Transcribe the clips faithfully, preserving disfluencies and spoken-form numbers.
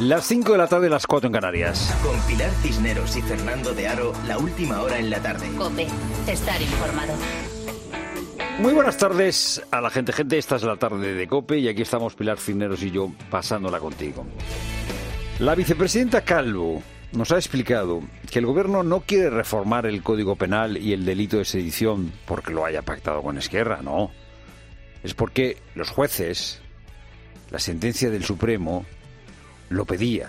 Las cinco de la tarde, las cuatro en Canarias. Con Pilar Cisneros y Fernando de Aro, la última hora en la tarde. COPE, estar informado. Muy buenas tardes a la gente. Gente, esta es la tarde de COPE y aquí estamos Pilar Cisneros y yo pasándola contigo. La vicepresidenta Calvo nos ha explicado que el gobierno no quiere reformar el Código Penal y el delito de sedición porque lo haya pactado con Esquerra, no. Es porque los jueces, la sentencia del Supremo, lo pedía.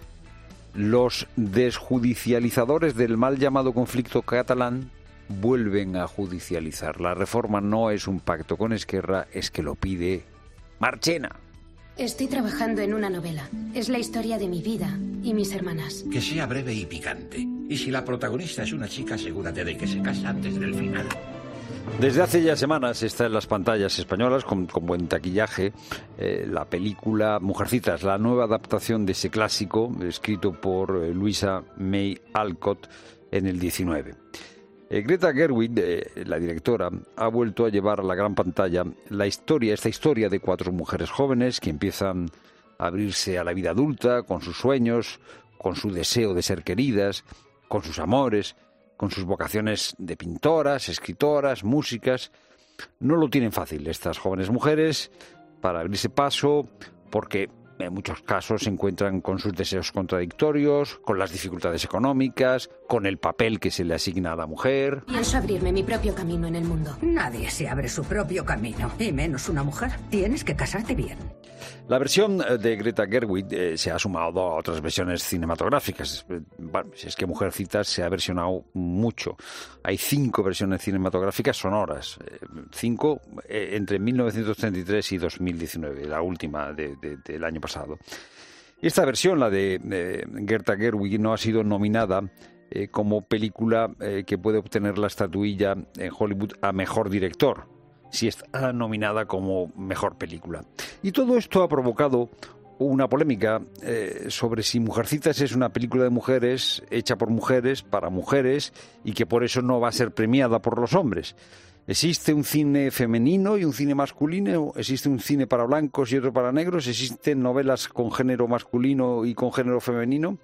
Los desjudicializadores del mal llamado conflicto catalán vuelven a judicializar. La reforma no es un pacto con Esquerra, es que lo pide Marchena. Estoy trabajando en una novela. Es la historia de mi vida y mis hermanas. Que sea breve y picante. Y si la protagonista es una chica, asegúrate de que se casa antes del final. Desde hace ya semanas está en las pantallas españolas con, con buen taquillaje eh, la película Mujercitas, la nueva adaptación de ese clásico escrito por eh, Louisa May Alcott en el diecinueve. Eh, Greta Gerwig, eh, la directora, ha vuelto a llevar a la gran pantalla la historia, esta historia de cuatro mujeres jóvenes que empiezan a abrirse a la vida adulta con sus sueños, con su deseo de ser queridas, con sus amores, con sus vocaciones de pintoras, escritoras, músicas. No lo tienen fácil estas jóvenes mujeres para abrirse paso porque en muchos casos se encuentran con sus deseos contradictorios, con las dificultades económicas, con el papel que se le asigna a la mujer. Pienso abrirme mi propio camino en el mundo. Nadie se abre su propio camino, y menos una mujer. Tienes que casarte bien. La versión de Greta Gerwig eh, se ha sumado a otras versiones cinematográficas. Bueno, si es que Mujercitas se ha versionado mucho. Hay cinco versiones cinematográficas sonoras. Eh, cinco eh, entre mil novecientos treinta y tres y dos mil diecinueve, la última de, de, del año pasado. Esta versión, la de eh, Greta Gerwig, no ha sido nominada eh, como película eh, que puede obtener la estatuilla en Hollywood a Mejor Director, si está nominada como mejor película. Y todo esto ha provocado una polémica eh, sobre si Mujercitas es una película de mujeres, hecha por mujeres, para mujeres, y que por eso no va a ser premiada por los hombres. ¿Existe un cine femenino y un cine masculino? ¿Existe un cine para blancos y otro para negros? ¿Existen novelas con género masculino y con género femenino?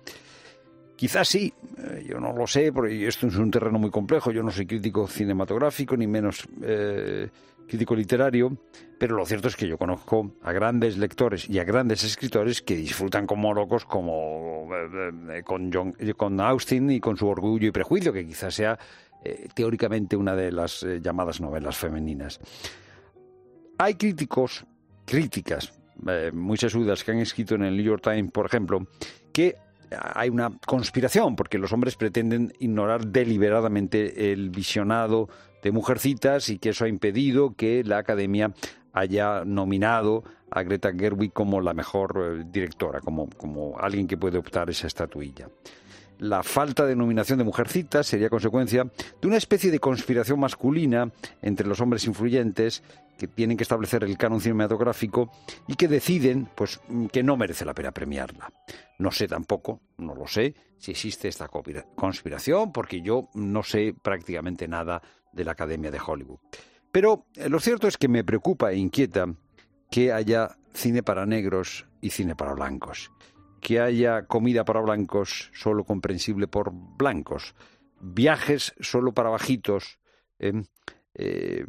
Quizás sí, yo no lo sé, porque esto es un terreno muy complejo. Yo no soy crítico cinematográfico, ni menos eh, crítico literario, pero lo cierto es que yo conozco a grandes lectores y a grandes escritores que disfrutan como locos, como eh, con, John, con Austen y con su Orgullo y Prejuicio, que quizás sea eh, teóricamente una de las eh, llamadas novelas femeninas. Hay críticos, críticas eh, muy sesudas que han escrito en el New York Times, por ejemplo, que hay una conspiración, porque los hombres pretenden ignorar deliberadamente el visionado de Mujercitas y que eso ha impedido que la Academia haya nominado a Greta Gerwig como la mejor directora, como, como alguien que puede optar esa estatuilla. La falta de nominación de Mujercitas sería consecuencia de una especie de conspiración masculina entre los hombres influyentes que tienen que establecer el canon cinematográfico y que deciden pues, que no merece la pena premiarla. No sé tampoco, no lo sé, si existe esta conspiración, porque yo no sé prácticamente nada de la Academia de Hollywood. Pero eh, lo cierto es que me preocupa e inquieta que haya cine para negros y cine para blancos, que haya comida para blancos solo comprensible por blancos, viajes solo para bajitos, eh, eh,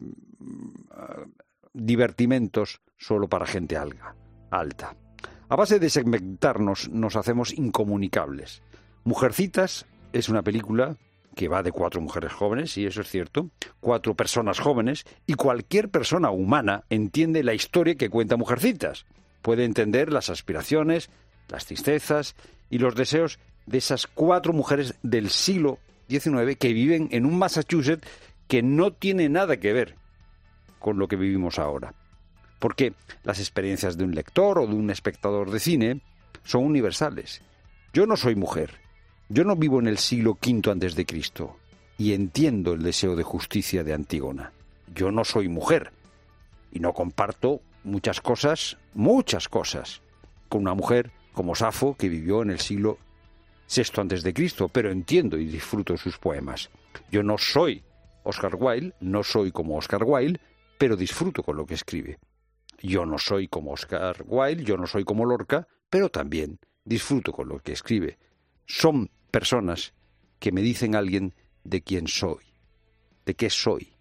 divertimentos solo para gente alga, alta. A base de segmentarnos nos hacemos incomunicables. Mujercitas es una película que va de cuatro mujeres jóvenes, y eso es cierto, cuatro personas jóvenes, y cualquier persona humana entiende la historia que cuenta Mujercitas. Puede entender las aspiraciones, las tristezas y los deseos de esas cuatro mujeres del siglo diecinueve que viven en un Massachusetts que no tiene nada que ver con lo que vivimos ahora. Porque las experiencias de un lector o de un espectador de cine son universales. Yo no soy mujer, yo no vivo en el siglo quinto antes de Cristo y entiendo el deseo de justicia de Antígona. Yo no soy mujer y no comparto muchas cosas, muchas cosas, con una mujer como Safo, que vivió en el siglo sexto antes de Cristo, pero entiendo y disfruto sus poemas. Yo no soy Oscar Wilde, no soy como Oscar Wilde, pero disfruto con lo que escribe. Yo no soy como Oscar Wilde, yo no soy como Lorca, pero también disfruto con lo que escribe. Son personas que me dicen a alguien de quién soy, de qué soy.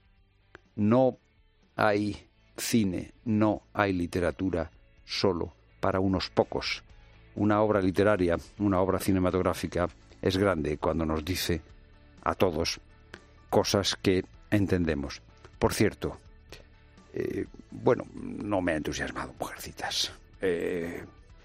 No hay cine, no hay literatura solo para unos pocos. Una obra literaria, una obra cinematográfica es grande cuando nos dice a todos cosas que entendemos. Por cierto, eh, bueno, no me ha entusiasmado Mujercitas. Eh,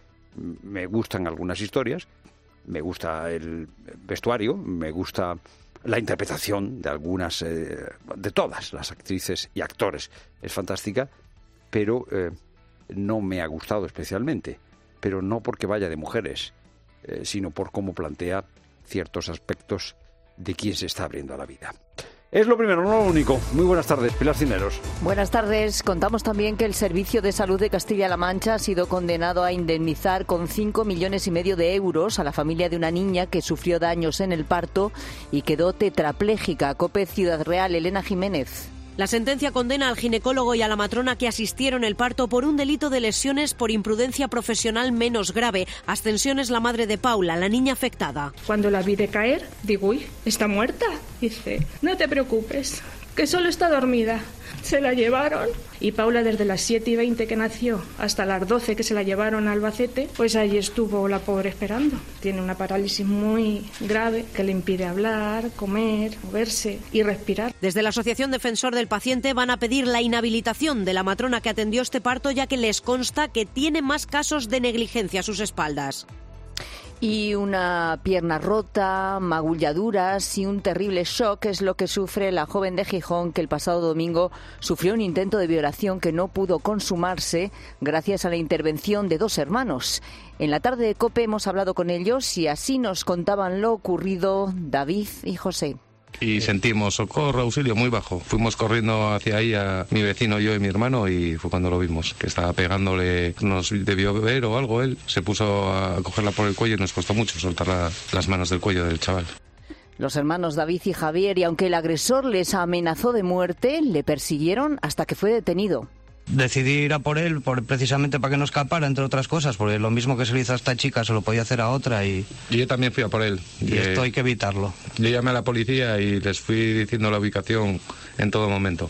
me gustan algunas historias, me gusta el vestuario, me gusta la interpretación de algunas, eh, de todas las actrices y actores. Es fantástica, pero eh, no me ha gustado especialmente. Pero no porque vaya de mujeres, eh, sino por cómo plantea ciertos aspectos de quién se está abriendo a la vida. Es lo primero, no lo único. Muy buenas tardes, Pilar Cisneros. Buenas tardes. Contamos también que el Servicio de Salud de Castilla-La Mancha ha sido condenado a indemnizar con cinco millones y medio de euros a la familia de una niña que sufrió daños en el parto y quedó tetrapléjica. COPE Ciudad Real, Elena Jiménez. La sentencia condena al ginecólogo y a la matrona que asistieron el parto por un delito de lesiones por imprudencia profesional menos grave. Ascensión es la madre de Paula, la niña afectada. Cuando la vi decaer, digo, uy, ¿está muerta? Dice, no te preocupes, que solo está dormida. Se la llevaron y Paula desde las siete y veinte que nació hasta las doce que se la llevaron a Albacete, pues allí estuvo la pobre esperando. Tiene una parálisis muy grave que le impide hablar, comer, moverse y respirar. Desde la Asociación Defensor del Paciente van a pedir la inhabilitación de la matrona que atendió este parto, ya que les consta que tiene más casos de negligencia a sus espaldas. Y una pierna rota, magulladuras y un terrible shock es lo que sufre la joven de Gijón que el pasado domingo sufrió un intento de violación que no pudo consumarse gracias a la intervención de dos hermanos. En la tarde de COPE hemos hablado con ellos y así nos contaban lo ocurrido David y José. Y sentimos socorro, auxilio muy bajo. Fuimos corriendo hacia ahí, a mi vecino, yo y mi hermano, y fue cuando lo vimos, que estaba pegándole, nos debió beber o algo él. Se puso a cogerla por el cuello y nos costó mucho soltar la, las manos del cuello del chaval. Los hermanos David y Javier, y aunque el agresor les amenazó de muerte, le persiguieron hasta que fue detenido. Decidí ir a por él por, precisamente para que no escapara, entre otras cosas, porque lo mismo que se lo hizo a esta chica se lo podía hacer a otra y... Y yo también fui a por él. Y esto hay que evitarlo. Yo llamé a la policía y les fui diciendo la ubicación en todo momento.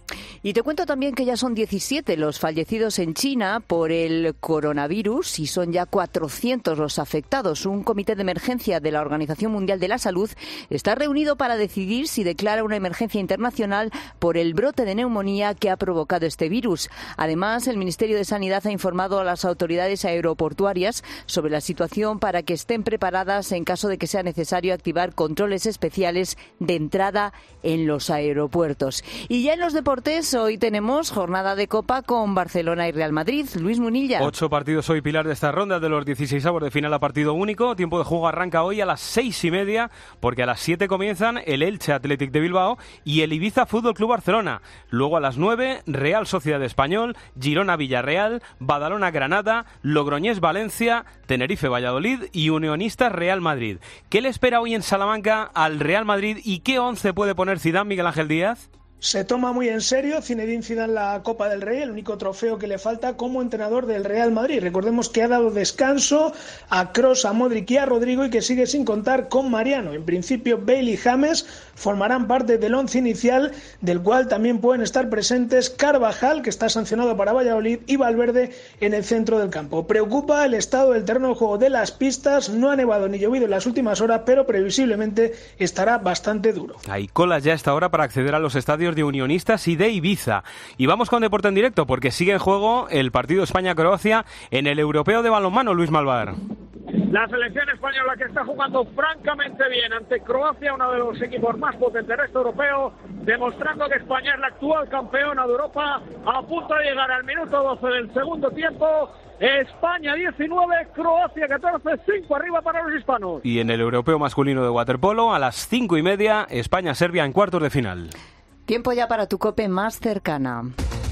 Y te cuento también que ya son diecisiete los fallecidos en China por el coronavirus y son ya cuatrocientos los afectados. Un comité de emergencia de la Organización Mundial de la Salud está reunido para decidir si declara una emergencia internacional por el brote de neumonía que ha provocado este virus. Además, el Ministerio de Sanidad ha informado a las autoridades aeroportuarias sobre la situación para que estén preparadas en caso de que sea necesario activar controles especiales de entrada en los aeropuertos. Y ya en los deportes, hoy tenemos jornada de Copa con Barcelona y Real Madrid. Luis Munilla. Ocho partidos hoy, Pilar, de esta ronda de los dieciseisavos de final a partido único. Tiempo de juego arranca hoy a las seis y media, porque a las siete comienzan el Elche Athletic de Bilbao y el Ibiza Fútbol Club Barcelona. Luego a las nueve, Real Sociedad Español, Girona Villarreal, Badalona Granada, Logroñés Valencia, Tenerife Valladolid y Unionistas Real Madrid. ¿Qué le espera hoy en Salamanca al Real Madrid y qué once puede poner Zidane, Miguel Ángel Díaz? Se toma muy en serio Zinedine Zidane la Copa del Rey, el único trofeo que le falta como entrenador del Real Madrid. Recordemos que ha dado descanso a Kroos, a Modric y a Rodrigo y que sigue sin contar con Mariano. En principio, Bale y James formarán parte del once inicial, del cual también pueden estar presentes Carvajal, que está sancionado para Valladolid, y Valverde en el centro del campo. Preocupa el estado del terreno de juego de las pistas. No ha nevado ni llovido en las últimas horas, pero previsiblemente estará bastante duro. Hay colas ya a esta hora para acceder a los estadios de Unionistas y de Ibiza. Y vamos con deporte en directo, porque sigue en juego el partido España-Croacia en el Europeo de Balonmano. Luis Malvar. La selección española, que está jugando francamente bien ante Croacia, uno de los equipos más potentes de este europeo, demostrando que España es la actual campeona de Europa, a punto de llegar al minuto doce del segundo tiempo. España diecinueve, Croacia catorce, cinco arriba para los hispanos. Y en el Europeo masculino de waterpolo, a las cinco y media, España-Serbia en cuartos de final. Tiempo ya para tu COPE más cercana.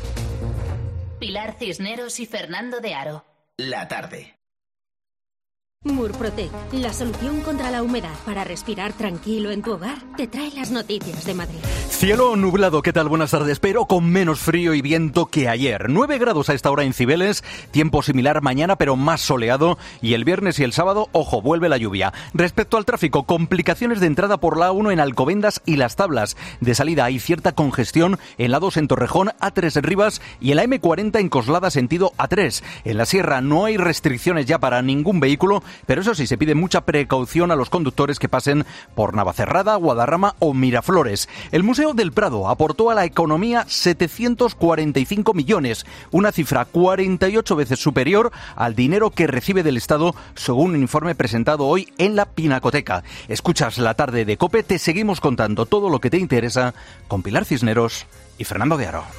Pilar Cisneros y Fernando de Aro. La tarde. Murprotec, la solución contra la humedad para respirar tranquilo en tu hogar, te trae las noticias de Madrid. Cielo nublado, ¿qué tal? Buenas tardes, pero con menos frío y viento que ayer. nueve grados a esta hora en Cibeles, tiempo similar mañana, pero más soleado. Y el viernes y el sábado, ojo, vuelve la lluvia. Respecto al tráfico, complicaciones de entrada por la A uno en Alcobendas y Las Tablas. De salida hay cierta congestión en la dos en Torrejón, A tres en Rivas y en la eme cuarenta en Coslada sentido A tres. En la Sierra no hay restricciones ya para ningún vehículo, pero eso sí, se pide mucha precaución a los conductores que pasen por Navacerrada, Guadarrama o Miraflores. El Museo del Prado aportó a la economía setecientos cuarenta y cinco millones, una cifra cuarenta y ocho veces superior al dinero que recibe del Estado, según un informe presentado hoy en la Pinacoteca. Escuchas La Tarde de COPE, te seguimos contando todo lo que te interesa con Pilar Cisneros y Fernando de Aro.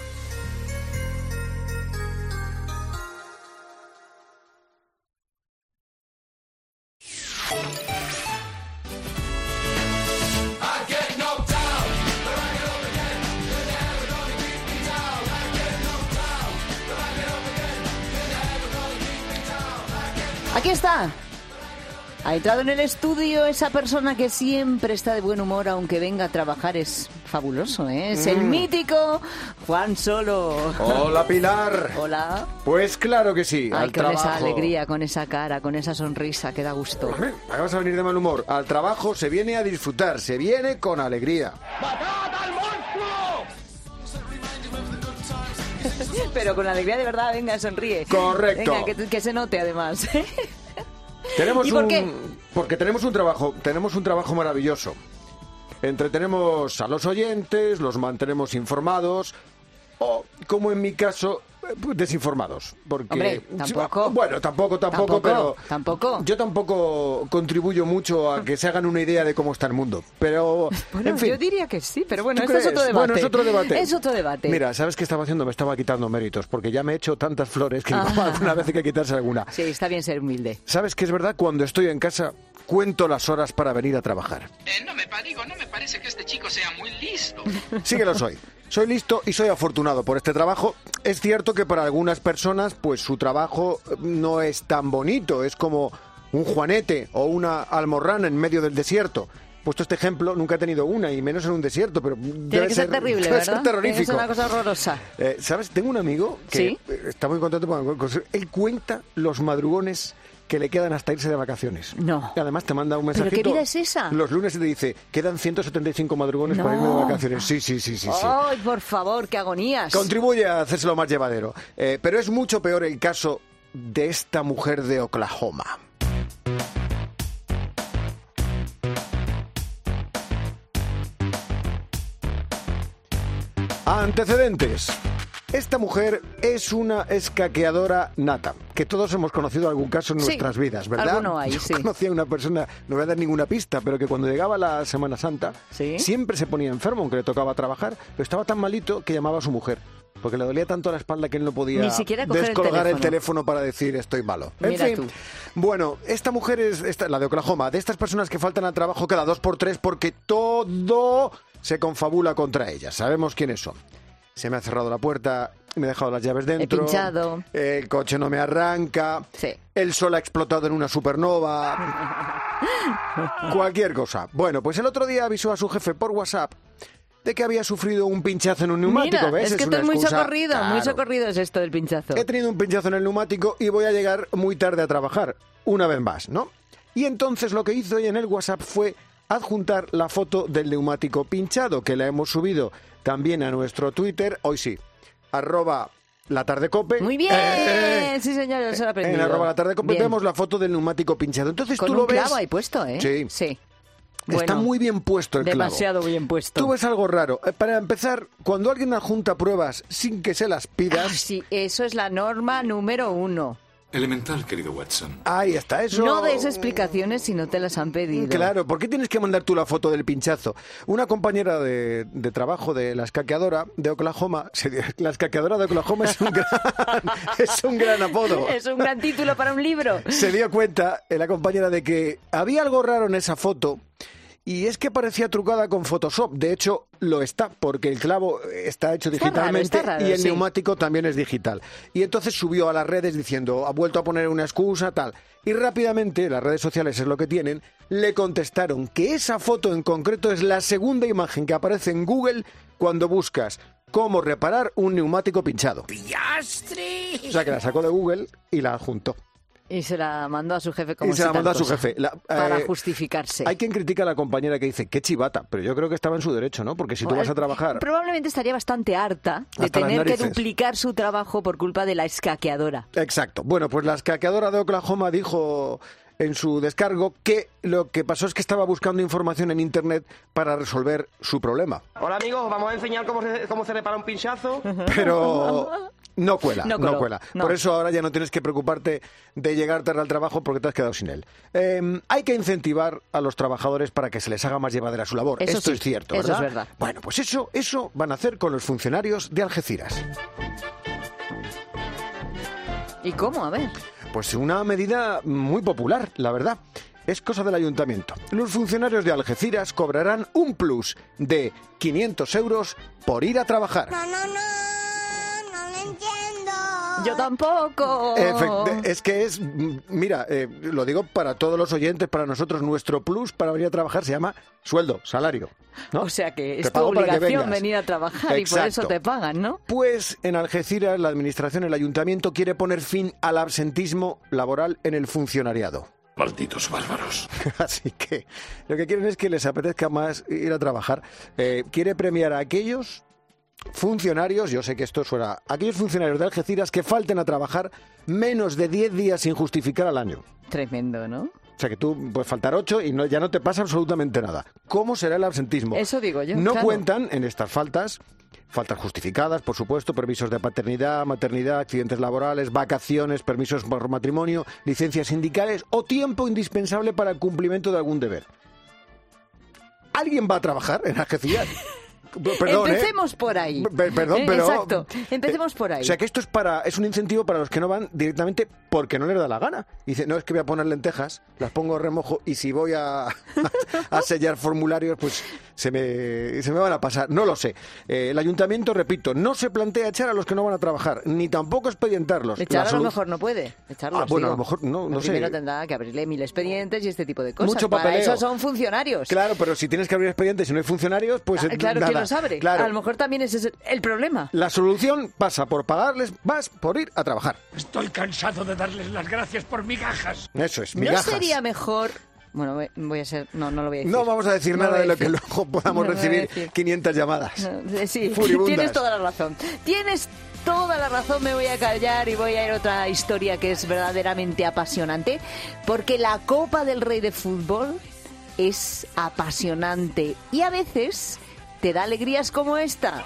Aquí está. Ha entrado en el estudio esa persona que siempre está de buen humor, aunque venga a trabajar. Es fabuloso, ¿eh? Es mm. el mítico Juan Solo. Hola, Pilar. Hola. Pues claro que sí, Ay, al con trabajo. Esa alegría, con esa cara, con esa sonrisa, que da gusto. Hombre, vas a venir de mal humor. Al trabajo se viene a disfrutar, se viene con alegría. ¡Matad al monstruo! Pero con alegría de verdad, venga, sonríe. Correcto. Venga, que, que se note además. Tenemos ¿Y por un, qué? Porque tenemos un trabajo, tenemos un trabajo maravilloso. Entretenemos a los oyentes, los mantenemos informados, o, como en mi caso, desinformados. Porque, Hombre, tampoco. Bueno, tampoco, tampoco, tampoco pero... Tampoco. Yo tampoco contribuyo mucho a que se hagan una idea de cómo está el mundo. Pero, bueno, en fin. Yo diría que sí, pero bueno, esto crees? es otro debate. Bueno, es otro debate. Es otro debate. Mira, ¿sabes qué estaba haciendo? Me estaba quitando méritos, porque ya me he hecho tantas flores que alguna vez hay que quitarse alguna. Sí, está bien ser humilde. ¿Sabes qué es verdad? Cuando estoy en casa, cuento las horas para venir a trabajar. Eh, no me digo, no me parece que este chico sea muy listo. Sí que lo soy. Soy listo y soy afortunado por este trabajo. Es cierto que para algunas personas, pues su trabajo no es tan bonito. Es como un juanete o una almorrana en medio del desierto. Puesto este ejemplo, nunca he tenido una, y menos en un desierto, pero Tiene debe que ser, ser terrible, debe ¿verdad? ser terrorífico. Es una cosa horrorosa. Eh, ¿Sabes? Tengo un amigo que ¿Sí? está muy contento con él cuenta los madrugones que le quedan hasta irse de vacaciones. No. Y además te manda un mensajito. ¿Pero qué vida es esa? Los lunes y te dice, quedan ciento setenta y cinco madrugones No. para irme de vacaciones. Sí, sí, sí, sí, sí. Ay, por favor, qué agonías. Contribuye a hacérselo más llevadero. Eh, pero es mucho peor el caso de esta mujer de Oklahoma. Antecedentes. Esta mujer es una escaqueadora nata, que todos hemos conocido algún caso en Sí, nuestras vidas, ¿verdad? alguno hay, Yo sí. conocía a una persona, no voy a dar ninguna pista, pero que cuando llegaba la Semana Santa ¿Sí? siempre se ponía enfermo, aunque le tocaba trabajar, pero estaba tan malito que llamaba a su mujer, porque le dolía tanto la espalda que él no podía Ni siquiera coger el descolgar el teléfono. teléfono. para decir estoy malo. En Mira fin, tú. bueno, esta mujer es esta, la de Oklahoma, de estas personas que faltan al trabajo cada dos por tres porque todo se confabula contra ellas. Sabemos quiénes son. Se me ha cerrado la puerta, me he dejado las llaves dentro. He pinchado. El coche no me arranca. Sí. El sol ha explotado en una supernova. Cualquier cosa. Bueno, pues el otro día avisó a su jefe por WhatsApp de que había sufrido un pinchazo en un neumático. Mira, ¿Ves? es que una esto es muy excusa. socorrido, muy Claro. socorrido es esto del pinchazo. He tenido un pinchazo en el neumático y voy a llegar muy tarde a trabajar. Una vez más, ¿no? Y entonces lo que hizo ella en el WhatsApp fue adjuntar la foto del neumático pinchado, que la hemos subido también a nuestro Twitter, hoy sí, arroba la tarde cope. Muy bien, Eh, sí señor, eso lo he aprendido. En arroba la tarde cope Bien. vemos la foto del neumático pinchado. Entonces Con tú un lo ves. clavo ahí puesto, ¿eh? Sí. Sí. Está Bueno, muy bien puesto el clavo. demasiado bien puesto. Tú ves algo raro. Eh, Para empezar, cuando alguien adjunta pruebas sin que se las pidas... Ah, sí, eso es la norma número uno. Elemental, querido Watson. Ahí está, eso... No des explicaciones si no te las han pedido. Claro, ¿por qué tienes que mandar tú la foto del pinchazo? Una compañera de, de trabajo de la escaqueadora de Oklahoma, se- la escaqueadora de Oklahoma es un gran, es un gran apodo. Es un gran título para un libro. Se dio cuenta, eh, la compañera, de que había algo raro en esa foto Y es que parecía trucada con Photoshop. De hecho, lo está, porque el clavo está hecho Está digitalmente raro, está raro, y el sí. neumático también es digital. Y entonces subió a las redes diciendo, ha vuelto a poner una excusa, tal. Y rápidamente, las redes sociales es lo que tienen, le contestaron que esa foto en concreto es la segunda imagen que aparece en Google cuando buscas cómo reparar un neumático pinchado. ¡Pillastre! O sea, que la sacó de Google y la adjuntó. Y se la mandó a su jefe como Y se si la mandó tal a su cosa, jefe. La- para eh, justificarse. Hay quien critica a la compañera que dice, qué chivata, pero yo creo que estaba en su derecho, ¿no? Porque si tú Bueno, vas a trabajar... Probablemente estaría bastante harta de Hasta las tener que narices. duplicar su trabajo por culpa de la escaqueadora. Exacto. Bueno, pues la escaqueadora de Oklahoma dijo en su descargo que lo que pasó es que estaba buscando información en Internet para resolver su problema. Hola amigos, vamos a enseñar cómo se, cómo se repara un pinchazo. Pero no cuela, No no, coló, cuela. no. Por eso ahora ya no tienes que preocuparte de llegar tarde al trabajo porque te has quedado sin él. Eh, hay que incentivar a los trabajadores para que se les haga más llevadera su labor. Eso Esto sí, es cierto, eso ¿verdad? es verdad. Bueno, pues eso, eso van a hacer con los funcionarios de Algeciras. ¿Y cómo? A ver. Pues una medida muy popular, la verdad. Es cosa del ayuntamiento. Los funcionarios de Algeciras cobrarán un plus de quinientos euros por ir a trabajar. Yo tampoco. Efect- es que es, mm, mira, eh, lo digo para todos los oyentes, para nosotros, nuestro plus para venir a trabajar se llama sueldo, salario. ¿no? O sea que Te es tu pago para que obligación vengas. venir a trabajar y por eso Exacto. te pagan, ¿no? Pues en Algeciras la administración, el ayuntamiento quiere poner fin al absentismo laboral en el funcionariado. Malditos bárbaros. Así que lo que quieren es que les apetezca más ir a trabajar. Eh, quiere premiar a aquellos funcionarios, yo sé que esto suena, aquellos funcionarios de Algeciras que falten a trabajar menos de diez días sin justificar al año. Tremendo, ¿no? O sea que tú puedes faltar ocho y no, ya no te pasa absolutamente nada. ¿Cómo será el absentismo? Eso digo yo. No claro. cuentan en estas faltas, faltas justificadas, por supuesto, permisos de paternidad, maternidad, accidentes laborales, vacaciones, permisos por matrimonio, licencias sindicales o tiempo indispensable para el cumplimiento de algún deber. ¿Alguien va a trabajar en Algeciras? Perdón, ¿eh? Empecemos por ahí. Pe- Perdón, Eh, pero... Exacto. Empecemos por ahí. O sea que esto es para es un incentivo para los que no van directamente porque no les da la gana. Dice, no, es que voy a poner lentejas, las pongo en remojo y si voy a, a sellar formularios, pues se me, se me van a pasar. No lo sé. Eh, el ayuntamiento, repito, no se plantea echar a los que no van a trabajar, ni tampoco expedientarlos. Echar La a lo solu- mejor no puede. Echarlos, Ah, bueno, digo. a lo mejor no, no sé. Primero tendrá que abrirle mil expedientes y este tipo de cosas. Mucho Para papeleo. eso son funcionarios. Claro, pero si tienes que abrir expedientes y no hay funcionarios, pues Ah, eh, claro, nada. ¿quién los abre? Claro. A lo mejor también ese es el problema. La solución pasa por pagarles más por ir a trabajar. Estoy cansado de darles las gracias por migajas. Eso es, ¿No migajas. sería mejor...? Bueno, voy- voy a ser... No, no lo voy a decir. No vamos a decir No nada voy a de lo que decir. luego podamos No voy a recibir decir. quinientas llamadas. No, eh, sí, Furibundas. tienes toda la razón. Tienes toda la razón, me voy a callar y voy a ir a otra historia que es verdaderamente apasionante, porque la Copa del Rey de fútbol es apasionante y a veces te da alegrías como esta.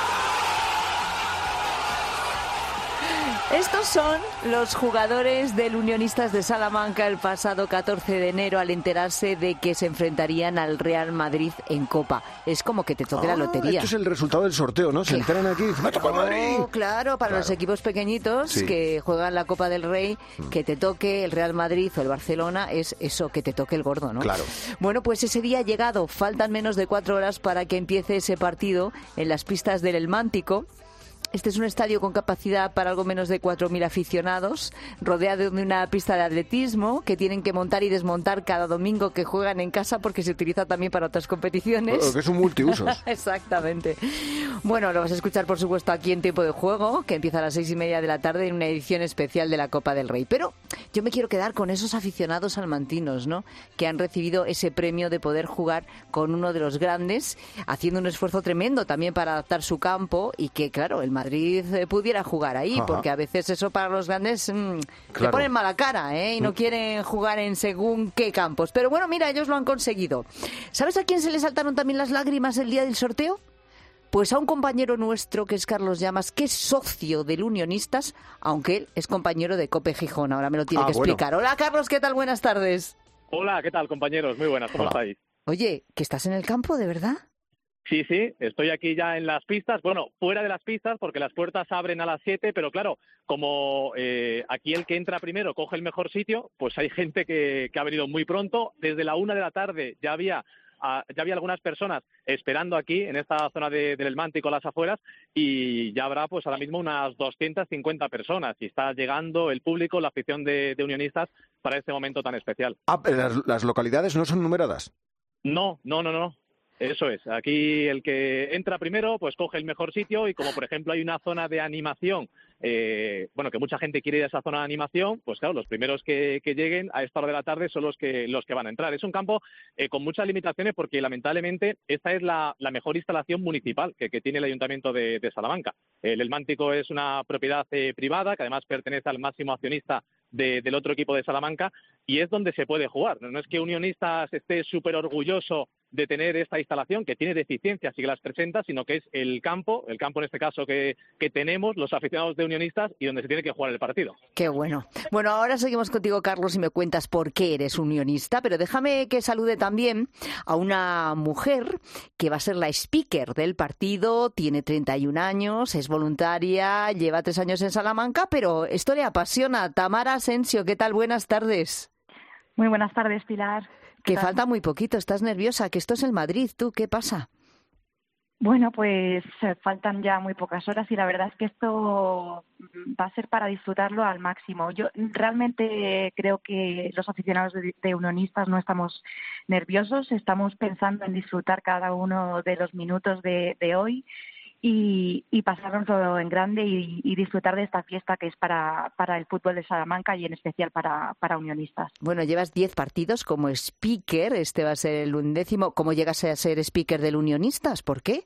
Estos son los jugadores del Unionistas de Salamanca el pasado catorce de enero al enterarse de que se enfrentarían al Real Madrid en Copa. Es como que te toque la Ah, lotería. Esto es el resultado del sorteo, ¿no? Se enteran aquí y dicen, ¡me tocó el Madrid! Oh, claro, para Claro. los equipos pequeñitos Sí. que juegan la Copa del Rey, que te toque el Real Madrid o el Barcelona, es eso, que te toque el gordo, ¿no? Claro. Bueno, pues ese día ha llegado. Faltan menos de cuatro horas para que empiece ese partido en las pistas del El Mántico. Este es un estadio con capacidad para algo menos de cuatro mil aficionados, rodeado de una pista de atletismo que tienen que montar y desmontar cada domingo que juegan en casa porque se utiliza también para otras competiciones. Claro, que es un multiusos. Exactamente. Bueno, lo vas a escuchar, por supuesto, aquí en Tiempo de Juego, que empieza a las seis y media de la tarde en una edición especial de la Copa del Rey. Pero yo me quiero quedar con esos aficionados salmantinos, ¿no?, que han recibido ese premio de poder jugar con uno de los grandes, haciendo un esfuerzo tremendo también para adaptar su campo y que, claro, el Madrid eh, pudiera jugar ahí, Ajá. porque a veces eso para los grandes mm, le Claro. ponen mala cara, ¿eh? Y no Mm. quieren jugar en según qué campos. Pero bueno, mira, ellos lo han conseguido. ¿Sabes a quién se le saltaron también las lágrimas el día del sorteo? Pues a un compañero nuestro, que es Carlos Llamas, que es socio del Unionistas, aunque él es compañero de Cope Gijón. Ahora me lo tiene Ah, que bueno. explicar. Hola, Carlos, ¿qué tal? Buenas tardes. Hola, ¿qué tal, compañeros? Muy buenas, ¿cómo estáis? Oye, ¿que estás en el campo, de verdad? Sí, sí, estoy aquí ya en las pistas, bueno, fuera de las pistas porque las puertas abren a las siete, pero claro, como eh, aquí el que entra primero coge el mejor sitio, pues hay gente que, que ha venido muy pronto. Desde la una de la tarde ya había a, ya había algunas personas esperando aquí, en esta zona de, del Elmántico, a las afueras, y ya habrá pues ahora mismo unas doscientas cincuenta personas, y está llegando el público, la afición de, de unionistas para este momento tan especial. Ah, las, las localidades no son numeradas. No, no, no, no. Eso es. Aquí el que entra primero, pues coge el mejor sitio, y como por ejemplo hay una zona de animación, eh, bueno, que mucha gente quiere ir a esa zona de animación, pues claro, los primeros que, que lleguen a esta hora de la tarde son los que los que van a entrar. Es un campo eh, con muchas limitaciones porque lamentablemente esta es la, la mejor instalación municipal que, que tiene el Ayuntamiento de, de Salamanca. El Elmántico es una propiedad eh, privada que además pertenece al máximo accionista De, del otro equipo de Salamanca, y es donde se puede jugar. No es que Unionistas esté súper orgulloso de tener esta instalación, que tiene deficiencias y que las presenta, sino que es el campo, el campo en este caso que, que tenemos los aficionados de Unionistas y donde se tiene que jugar el partido. Qué bueno. Bueno, ahora seguimos contigo, Carlos, y me cuentas por qué eres unionista, pero déjame que salude también a una mujer que va a ser la speaker del partido, tiene treinta y un años, es voluntaria, lleva tres años en Salamanca, pero esto le apasiona. Tamara Asensio, ¿qué tal? Buenas tardes. Muy buenas tardes, Pilar. Que falta muy poquito, estás nerviosa, que esto es el Madrid. ¿Tú qué pasa? Bueno, pues faltan ya muy pocas horas y la verdad es que esto va a ser para disfrutarlo al máximo. Yo realmente creo que los aficionados de, de Unionistas no estamos nerviosos, estamos pensando en disfrutar cada uno de los minutos de, de hoy. Y, y pasárnoslo en grande y, y disfrutar de esta fiesta que es para, para el fútbol de Salamanca y en especial para, para Unionistas. Bueno, llevas diez partidos como speaker, este va a ser el undécimo. ¿Cómo llegas a ser speaker del Unionistas? ¿Por qué?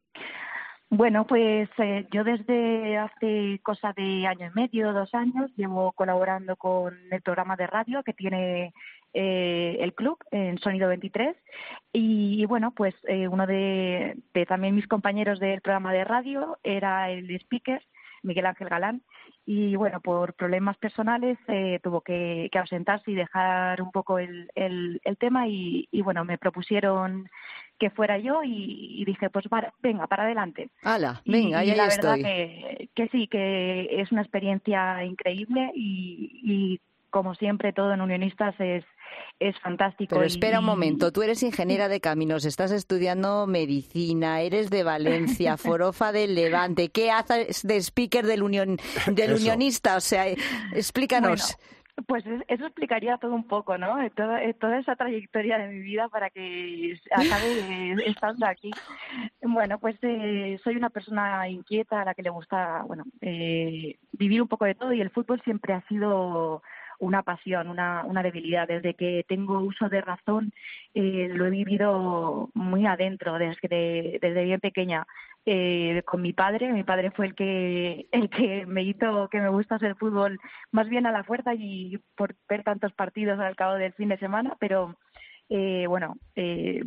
Bueno, pues eh, yo desde hace cosa de año y medio, dos años, llevo colaborando con el programa de radio que tiene eh, el club en Sonido veintitrés y, y bueno, pues eh, uno de, de también mis compañeros del programa de radio era el speaker, Miguel Ángel Galán, y bueno, por problemas personales eh, tuvo que, que ausentarse y dejar un poco el, el, el tema y, y bueno, me propusieron que fuera yo y, y dije, pues para, venga, para adelante. ¡Hala! Venga, y, ya y la estoy. verdad que, que sí, que es una experiencia increíble y, y como siempre todo en Unionistas es, es fantástico. Pero y, espera un y... momento, tú eres ingeniera de caminos, estás estudiando medicina, eres de Valencia, Forofa del Levante. ¿Qué haces de speaker del, union, del Unionista? O sea, explícanos. Bueno. Pues eso explicaría todo un poco, ¿no? Toda, toda esa trayectoria de mi vida para que acabe estando aquí. Bueno, pues eh, soy una persona inquieta a la que le gusta, bueno, eh, vivir un poco de todo y el fútbol siempre ha sido una pasión, una, una debilidad. Desde que tengo uso de razón eh, lo he vivido muy adentro, desde, desde bien pequeña. Eh, con mi padre, mi padre fue el que el que me hizo que me gustase el fútbol más bien a la fuerza y por ver tantos partidos al cabo del fin de semana, pero eh, bueno, eh,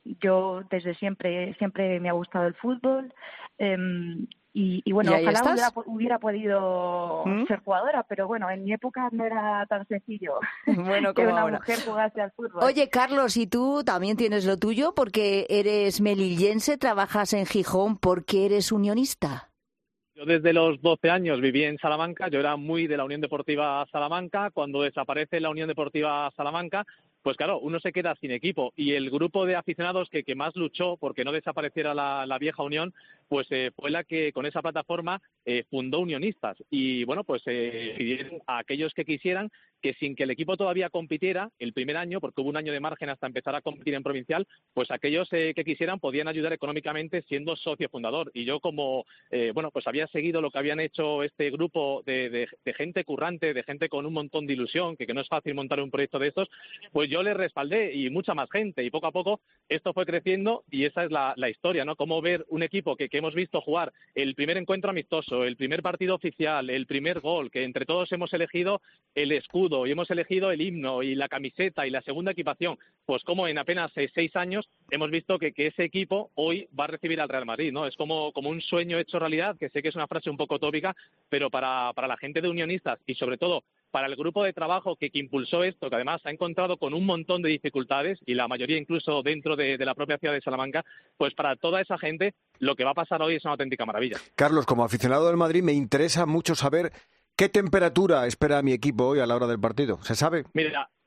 yo desde siempre siempre me ha gustado el fútbol eh, y, y bueno, ¿Y ojalá hubiera, estás? hubiera podido ¿Mm? ser jugadora, pero bueno, en mi época no era tan sencillo Bueno, que como una ahora. mujer jugase al fútbol. Oye, Carlos, ¿y tú también tienes lo tuyo? Porque eres melillense, trabajas en Gijón, porque eres unionista. Yo desde los doce años viví en Salamanca, yo era muy de la Unión Deportiva Salamanca. Cuando desaparece la Unión Deportiva Salamanca, pues claro, uno se queda sin equipo y el grupo de aficionados que, que más luchó porque no desapareciera la, la vieja Unión, pues eh, fue la que con esa plataforma eh, fundó Unionistas. Y bueno, pues eh, pidieron a aquellos que quisieran que sin que el equipo todavía compitiera el primer año, porque hubo un año de margen hasta empezar a competir en provincial, pues aquellos eh, que quisieran podían ayudar económicamente siendo socio fundador. Y yo como, eh, bueno, pues había seguido lo que habían hecho este grupo de, de, de gente currante, de gente con un montón de ilusión, que, que no es fácil montar un proyecto de estos, pues yo les respaldé y mucha más gente. Y poco a poco esto fue creciendo y esa es la, la historia, ¿no? Cómo ver un equipo que, que hemos visto jugar el primer encuentro amistoso, el primer partido oficial, el primer gol, que entre todos hemos elegido el escudo y hemos elegido el himno y la camiseta y la segunda equipación, pues como en apenas seis, seis años hemos visto que, que ese equipo hoy va a recibir al Real Madrid, ¿no? Es como, como un sueño hecho realidad, que sé que es una frase un poco tópica, pero para, para la gente de Unionistas y sobre todo para el grupo de trabajo que, que impulsó esto, que además ha encontrado con un montón de dificultades y la mayoría incluso dentro de, de la propia ciudad de Salamanca, pues para toda esa gente lo que va a pasar hoy es una auténtica maravilla. Carlos, como aficionado del Madrid me interesa mucho saber qué temperatura espera mi equipo hoy a la hora del partido. ¿Se sabe? Mira,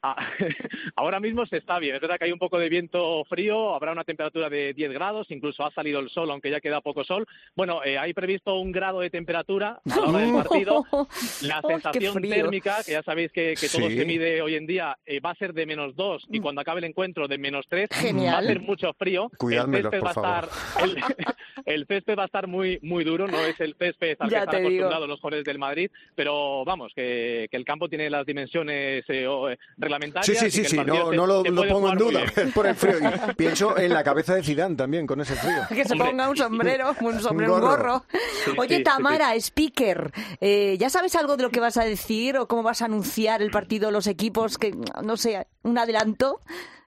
Ahora mismo se está bien, es verdad que hay un poco de viento frío, habrá una temperatura de diez grados, incluso ha salido el sol, aunque ya queda poco sol. Bueno, eh, hay previsto un grado de temperatura a la hora del partido. La sensación térmica, que ya sabéis que, que todo Sí. se mide hoy en día, eh, va a ser de menos dos y cuando acabe el encuentro de menos tres. Genial. Va a ser mucho frío. Cuidádmelos, el césped por va a favor. estar, el, el césped va a estar muy, muy duro, no es el césped al que Ya están te digo. acostumbrados los jugadores del Madrid, pero vamos, que, que el campo tiene las dimensiones eh, o, eh, reglamentarias. Sí, sí, y sí, que el sí, partido no, se- no lo, se lo puede pongo en jugar muy duda, bien. es por el frío. Y pienso en la cabeza de Zidane también, con ese frío. Que se Hombre. ponga un sombrero, un sombrero, un gorro. gorro. Sí, Oye, sí, Tamara, speaker, eh, ¿ya sabes algo de lo que vas a decir o cómo vas a anunciar el partido, los equipos? Que no sé, un adelanto.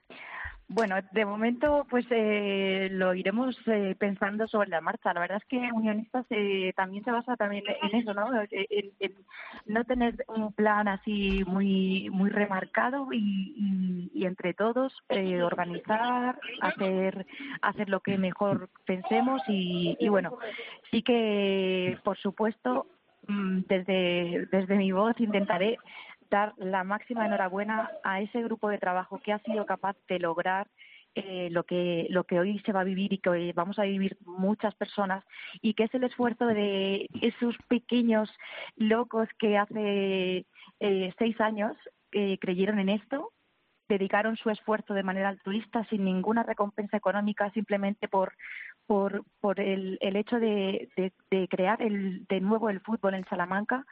Bueno, de momento pues eh, lo iremos eh, pensando sobre la marcha. La verdad es que Unionistas eh, también se basa también en eso, ¿no? En, en no tener un plan así muy muy remarcado y, y, y entre todos eh, organizar, hacer hacer lo que mejor pensemos y, y bueno, sí que por supuesto mm, desde desde mi voz intentaré dar la máxima enhorabuena a ese grupo de trabajo que ha sido capaz de lograr eh, lo que lo que hoy se va a vivir y que hoy vamos a vivir muchas personas y que es el esfuerzo de esos pequeños locos que hace eh, seis años eh, creyeron en esto, dedicaron su esfuerzo de manera altruista sin ninguna recompensa económica, simplemente por por por el, el hecho de, de, de crear el de nuevo el fútbol en Salamanca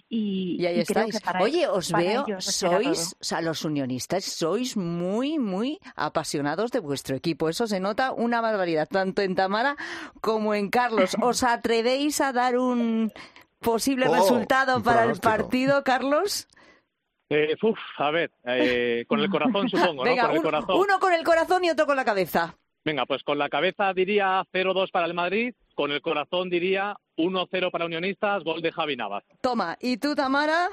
y, Y ahí y creo estáis. que para Oye, ellos- os para veo, ellos eso era sois, todo. o sea, los unionistas, sois muy, muy apasionados de vuestro equipo. Eso se nota una barbaridad, tanto en Tamara como en Carlos. ¿Os atrevéis a dar un posible Oh, resultado un para el pronóstico. partido, Carlos? Eh, uf, a ver, eh, con el corazón supongo, ¿no? Venga, Con el un- corazón. uno con el corazón y otro con la cabeza. Venga, pues con la cabeza diría cero dos para el Madrid, con el corazón diría uno cero para Unionistas, gol de Javi Navas. Toma, ¿y tú, Tamara?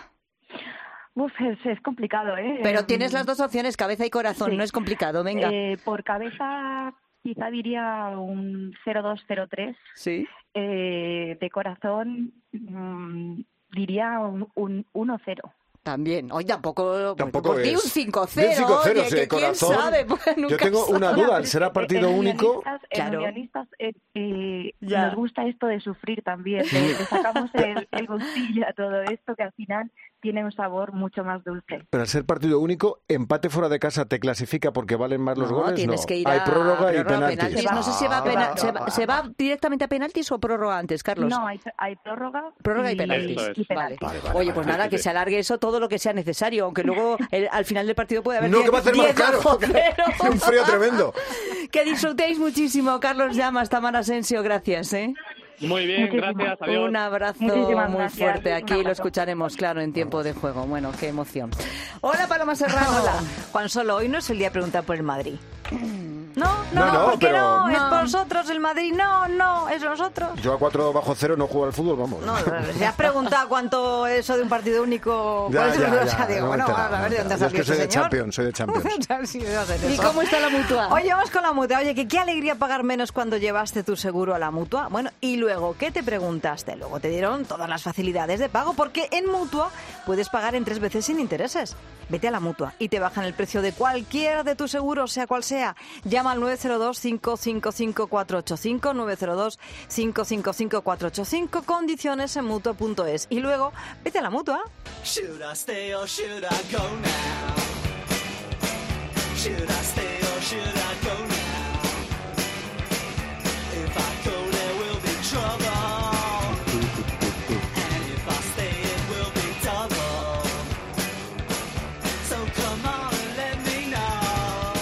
Uf, es, es complicado, ¿eh? Pero tienes las dos opciones, cabeza y corazón, Sí. no es complicado, venga. Eh, por cabeza quizá diría un cero dos cero tres. Sí. Eh, de corazón mm, diría un, un uno cero. También. Hoy tampoco, Tampoco pues, di un es. cinco Di cero. un cinco cero, oye, sí, que de quién corazón. sabe, pues, Yo nunca tengo una sabe. duda, ¿al ser a partido En único? Unionistas, Claro. en Unionistas eh, eh, Ya. nos gusta esto de sufrir también. Le, le sacamos el, el gustillo a todo esto que al final tiene un sabor mucho más dulce. Pero al ser partido único, empate fuera de casa te clasifica porque valen más los No, goles. tienes no. que ir Hay a prórroga y prórroga, penaltis. No sé si va, a pena- Ah, se, va, se va directamente a penaltis o prórroga antes, Carlos. No, hay, hay prórroga, Prórroga y y, penaltis. Eso es. y penaltis. Vale, vale, Oye, vale, pues vale, nada, sí, que sí. se alargue eso todo lo que sea necesario, aunque luego el- al final del partido puede haber No, que va a hacer más diez caro. bajo cero. Un frío tremendo. Que disfrutéis muchísimo, Carlos Llamas, Tamara Asensio, gracias, ¿eh? Muy bien, Muchísimas. gracias, adiós. Un abrazo Muchísimas muy gracias. fuerte. Un Aquí lo abrazo. escucharemos, claro, en tiempo de juego. Bueno, qué emoción. Hola, Paloma Serrano. Hola. Juan Solo, hoy no es el día de preguntar por el Madrid. No, No, no, no, ¿por qué pero- no? Es No. por nosotros el Madrid. No, no, es nosotros. Yo a cuatro bajo cero no juego al fútbol, vamos. No, si has preguntado cuánto eso de un partido único... Ya, por eso, ya, o sea, ya, digo, no me bueno, he enterado, a ver de no me he dónde enterado. Yo salió es que este soy de señor. Champions, soy de Champions. Sí, debe hacer ¿Y eso. cómo está la mutua? Oye, vamos con la mutua. Oye, que qué alegría pagar menos cuando llevaste tu seguro a la mutua. Bueno, y luego, ¿qué te preguntaste? Luego te dieron todas las facilidades de pago, porque en mutua puedes pagar en tres veces sin intereses. Vete a la mutua y te bajan el precio de cualquiera de tus seguros, sea cual sea. Llama al nueve cero dos, cinco cinco cinco, cuatro ocho cinco, nueve cero dos, cinco cinco cinco, cuatro ocho cinco, condiciones en mutua punto es. Y luego, vete a la mutua. Should I stay or should I go now? Should I stay or should I go now? If I go there will be trouble, and if I stay it will be double. So come on and let me know.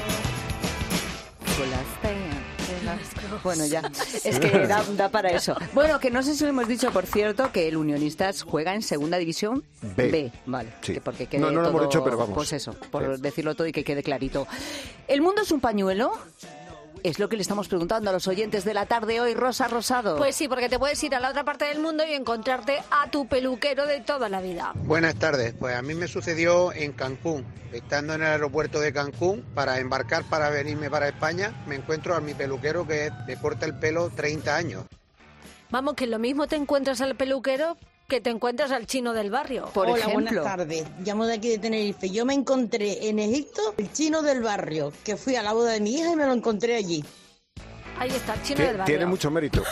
Bueno, ya. Es que da, da para eso. Bueno, que no sé si lo hemos dicho, por cierto, que el Unionistas juega en Segunda División B. B. Vale. Sí. Que porque quede No, no lo hemos todo- dicho, pero vamos. Pues eso, por Sí. decirlo todo y que quede clarito. ¿El mundo es un pañuelo? Es lo que le estamos preguntando a los oyentes de la tarde hoy, Rosa Rosado. Pues sí, porque te puedes ir a la otra parte del mundo y encontrarte a tu peluquero de toda la vida. Buenas tardes, pues a mí me sucedió en Cancún, estando en el aeropuerto de Cancún para embarcar para venirme para España, me encuentro a mi peluquero que me corta el pelo treinta años. Vamos, que lo mismo te encuentras al peluquero que te encuentras al chino del barrio. Por Hola, ejemplo. buenas tardes. Llamo de aquí de Tenerife. Yo me encontré en Egipto el chino del barrio, que fui a la boda de mi hija y me lo encontré allí. Ahí está, el chino Que del barrio. tiene mucho mérito.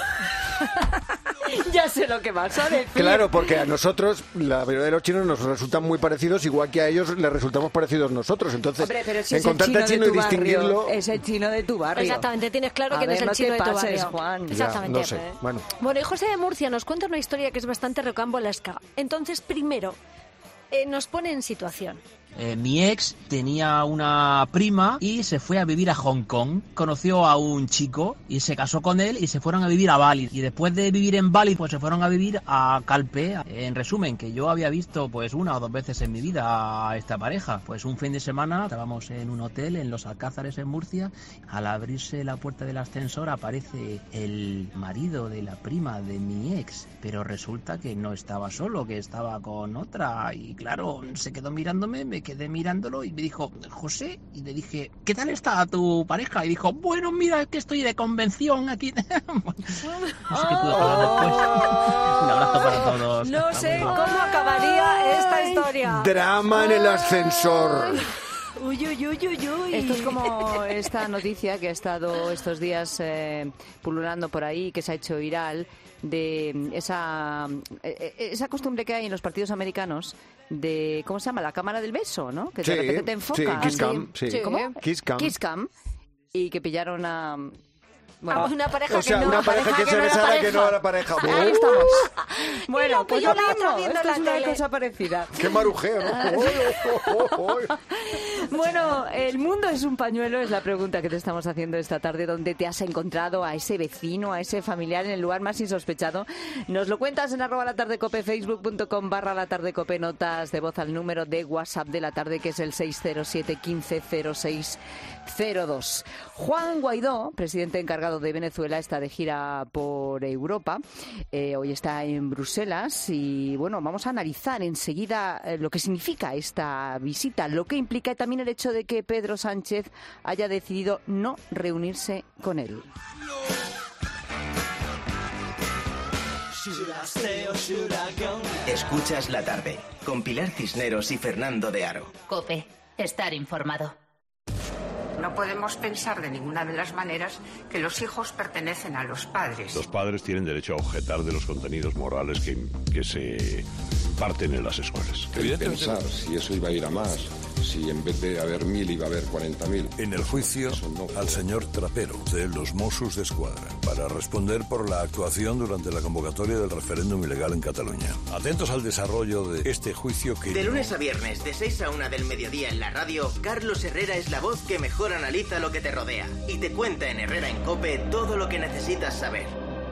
Ya sé lo que vas a decir. Claro, porque a nosotros, la mayoría de los chinos nos resultan muy parecidos, igual que a ellos les resultamos parecidos nosotros. Entonces, Hombre, pero si es el encontrarte chino al chino de y tu barrio, distinguirlo... es el chino de tu barrio. Exactamente, tienes claro A quién ver, es el no chino te de tu pases, barrio. Juan. Ya, Exactamente. no sé, bueno. Bueno, y José de Murcia nos cuenta una historia que es bastante rocambolesca. Entonces, primero, eh, nos pone en situación. Eh, mi ex tenía una prima y se fue a vivir a Hong Kong. Conoció a un chico y se casó con él y se fueron a vivir a Bali. Y después de vivir en Bali, pues se fueron a vivir a Calpe. En resumen, que yo había visto pues una o dos veces en mi vida a esta pareja. Pues un fin de semana estábamos en un hotel en Los Alcázares, en Murcia. Al abrirse la puerta del ascensor aparece el marido de la prima de mi ex. Pero resulta que no estaba solo, que estaba con otra. Y claro, se quedó mirándome, me quedé mirándolo y me dijo, José, y le dije, ¿qué tal está tu pareja? Y dijo, bueno, mira, es que estoy de convención aquí. Bueno, no sé qué puedo hablar después. Un abrazo para todos. No Hasta sé luego. cómo acabaría esta historia. Drama en el ascensor. Uy, uy, uy, uy, uy. Esto es como esta noticia que ha estado estos días eh, pululando por ahí, que se ha hecho viral, de esa, eh, esa costumbre que hay en los partidos americanos de, ¿cómo se llama? La cámara del beso, ¿no? Que de Sí, repente te enfocan. sí, kiss cam, sí. ¿Cómo? Kiss cam. Kiss cam. Y que pillaron a... Ah, una pareja O sea, que no, una pareja que se no era besara pareja. que no era pareja. Ahí estamos. Y Bueno, lo pues pilló lo la otra mismo. viendo Esto la es una tele. cosa parecida. Qué marujeo, ¿no? Bueno, el mundo es un pañuelo, es la pregunta que te estamos haciendo esta tarde. ¿Dónde te has encontrado a ese vecino, a ese familiar en el lugar más insospechado? Nos lo cuentas en arroba la tarde cope, facebook.com barra la tarde cope, notas de voz al número de WhatsApp de la tarde, que es el seis cero siete, quince, cero seis cero dos. Juan Guaidó, presidente encargado de Venezuela, está de gira por Europa. Eh, hoy está en Bruselas y, bueno, vamos a analizar enseguida eh, lo que significa esta visita, lo que implica y también el hecho de que Pedro Sánchez haya decidido no reunirse con él. Escuchas la tarde con Pilar Cisneros y Fernando de Aro. Cope, estar informado. No podemos pensar de ninguna de las maneras que los hijos pertenecen a los padres. Los padres tienen derecho a objetar de los contenidos morales que, que se imparten en las escuelas. El pensar si eso iba a ir a más, si en vez de haber mil iba a haber cuarenta mil. En el juicio al señor Trapero de los Mossos d'Esquadra para responder por la actuación durante la convocatoria del referéndum ilegal en Cataluña. Atentos al desarrollo de este juicio que... De lunes a viernes, de seis a una del mediodía en la radio, Carlos Herrera es la voz que mejor analiza lo que te rodea y te cuenta en Herrera en COPE todo lo que necesitas saber.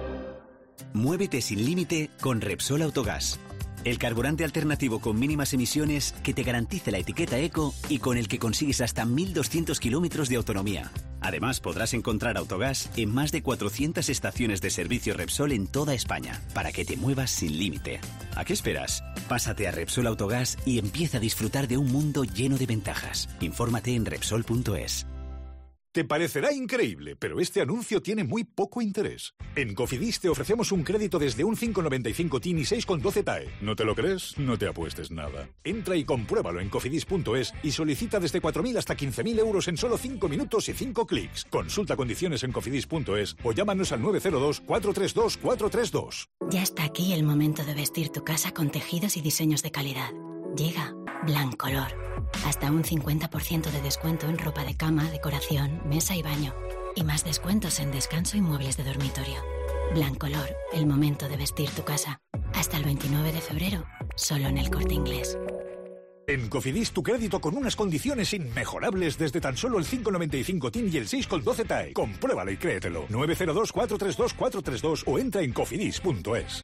Muévete sin límite con Repsol Autogás. El carburante alternativo con mínimas emisiones que te garantice la etiqueta eco y con el que consigues hasta mil doscientos kilómetros de autonomía. Además, podrás encontrar Autogás en más de cuatrocientas estaciones de servicio Repsol en toda España, para que te muevas sin límite. ¿A qué esperas? Pásate a Repsol Autogás y empieza a disfrutar de un mundo lleno de ventajas. Infórmate en Repsol punto es. Te parecerá increíble, pero este anuncio tiene muy poco interés. En Cofidis te ofrecemos un crédito desde un cinco coma noventa y cinco T I N y seis coma doce T A E. ¿No te lo crees? No te apuestes nada. Entra y compruébalo en cofidis punto es y solicita desde cuatro mil hasta quince mil euros en solo cinco minutos y cinco clics. Consulta condiciones en cofidis punto es o llámanos al nueve cero dos, cuatro tres dos, cuatro tres dos. Ya está aquí el momento de vestir tu casa con tejidos y diseños de calidad. Llega Blancolor. Hasta un cincuenta por ciento de descuento en ropa de cama, decoración, mesa y baño. Y más descuentos en descanso y muebles de dormitorio. Blancolor, el momento de vestir tu casa. Hasta el veintinueve de febrero, solo en El Corte Inglés. En Cofidis tu crédito con unas condiciones inmejorables desde tan solo el cinco coma noventa y cinco T I N y el seis coma doce T A E. Compruébalo y créetelo. nueve cero dos, cuatro tres dos, cuatro tres dos o entra en cofidis punto es.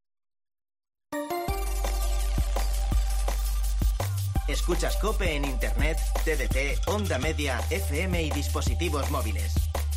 Escuchas COPE en Internet, T D T, Onda Media, F M y dispositivos móviles.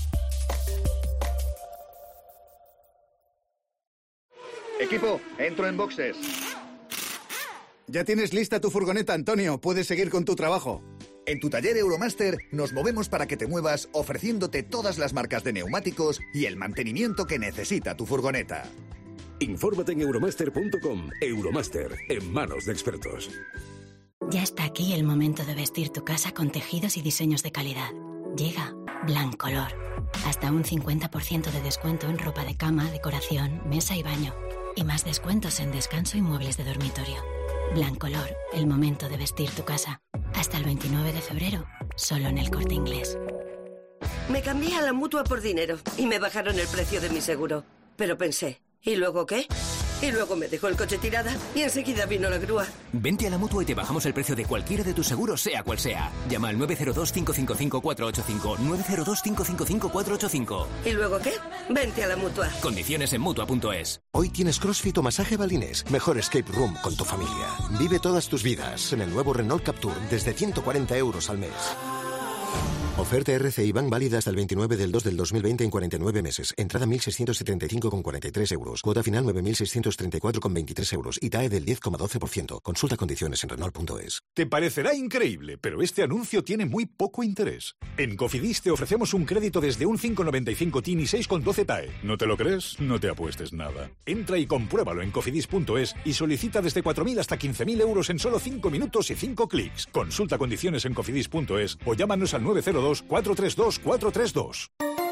Equipo, entro en boxes. Ya tienes lista tu furgoneta, Antonio. Puedes seguir con tu trabajo. En tu taller Euromaster nos movemos para que te muevas ofreciéndote todas las marcas de neumáticos y el mantenimiento que necesita tu furgoneta. Infórmate en euromaster punto com. Euromaster, en manos de expertos. Ya está aquí el momento de vestir tu casa con tejidos y diseños de calidad. Llega Blancolor. Hasta un cincuenta por ciento de descuento en ropa de cama, decoración, mesa y baño. Y más descuentos en descanso y muebles de dormitorio. Blancolor, el momento de vestir tu casa. Hasta el veintinueve de febrero, solo en El Corte Inglés. Me cambié a la Mutua por dinero y me bajaron el precio de mi seguro. Pero pensé, ¿y luego qué? Y luego me dejó el coche tirada y enseguida vino la grúa. Vente a la Mutua y te bajamos el precio de cualquiera de tus seguros, sea cual sea. Llama al nueve cero dos, cinco cinco cinco, cuatro ocho cinco, nueve cero dos, cinco cinco cinco, cuatro ocho cinco. ¿Y luego qué? Vente a la Mutua. Condiciones en Mutua punto es. Hoy tienes CrossFit o masaje balinés. Mejor escape room con tu familia. Vive todas tus vidas en el nuevo Renault Captur desde ciento cuarenta euros al mes. Oferta R C I Bank válida hasta el veintinueve del dos del dos mil veinte en cuarenta y nueve meses. Entrada mil seiscientos setenta y cinco con cuarenta y tres euros. Cuota final nueve mil seiscientos treinta y cuatro con veintitrés euros. Y T A E del diez coma doce por ciento. Consulta condiciones en Renault punto es. Te parecerá increíble, pero este anuncio tiene muy poco interés. En Cofidis te ofrecemos un crédito desde un cinco coma noventa y cinco T I N y seis con doce T A E. ¿No te lo crees? No te apuestes nada. Entra y compruébalo en cofidis punto es y solicita desde cuatro mil hasta quince mil euros en solo cinco minutos y cinco clics. Consulta condiciones en cofidis punto es o llámanos al nueve cero dos, cuatro tres dos, cuatro tres dos.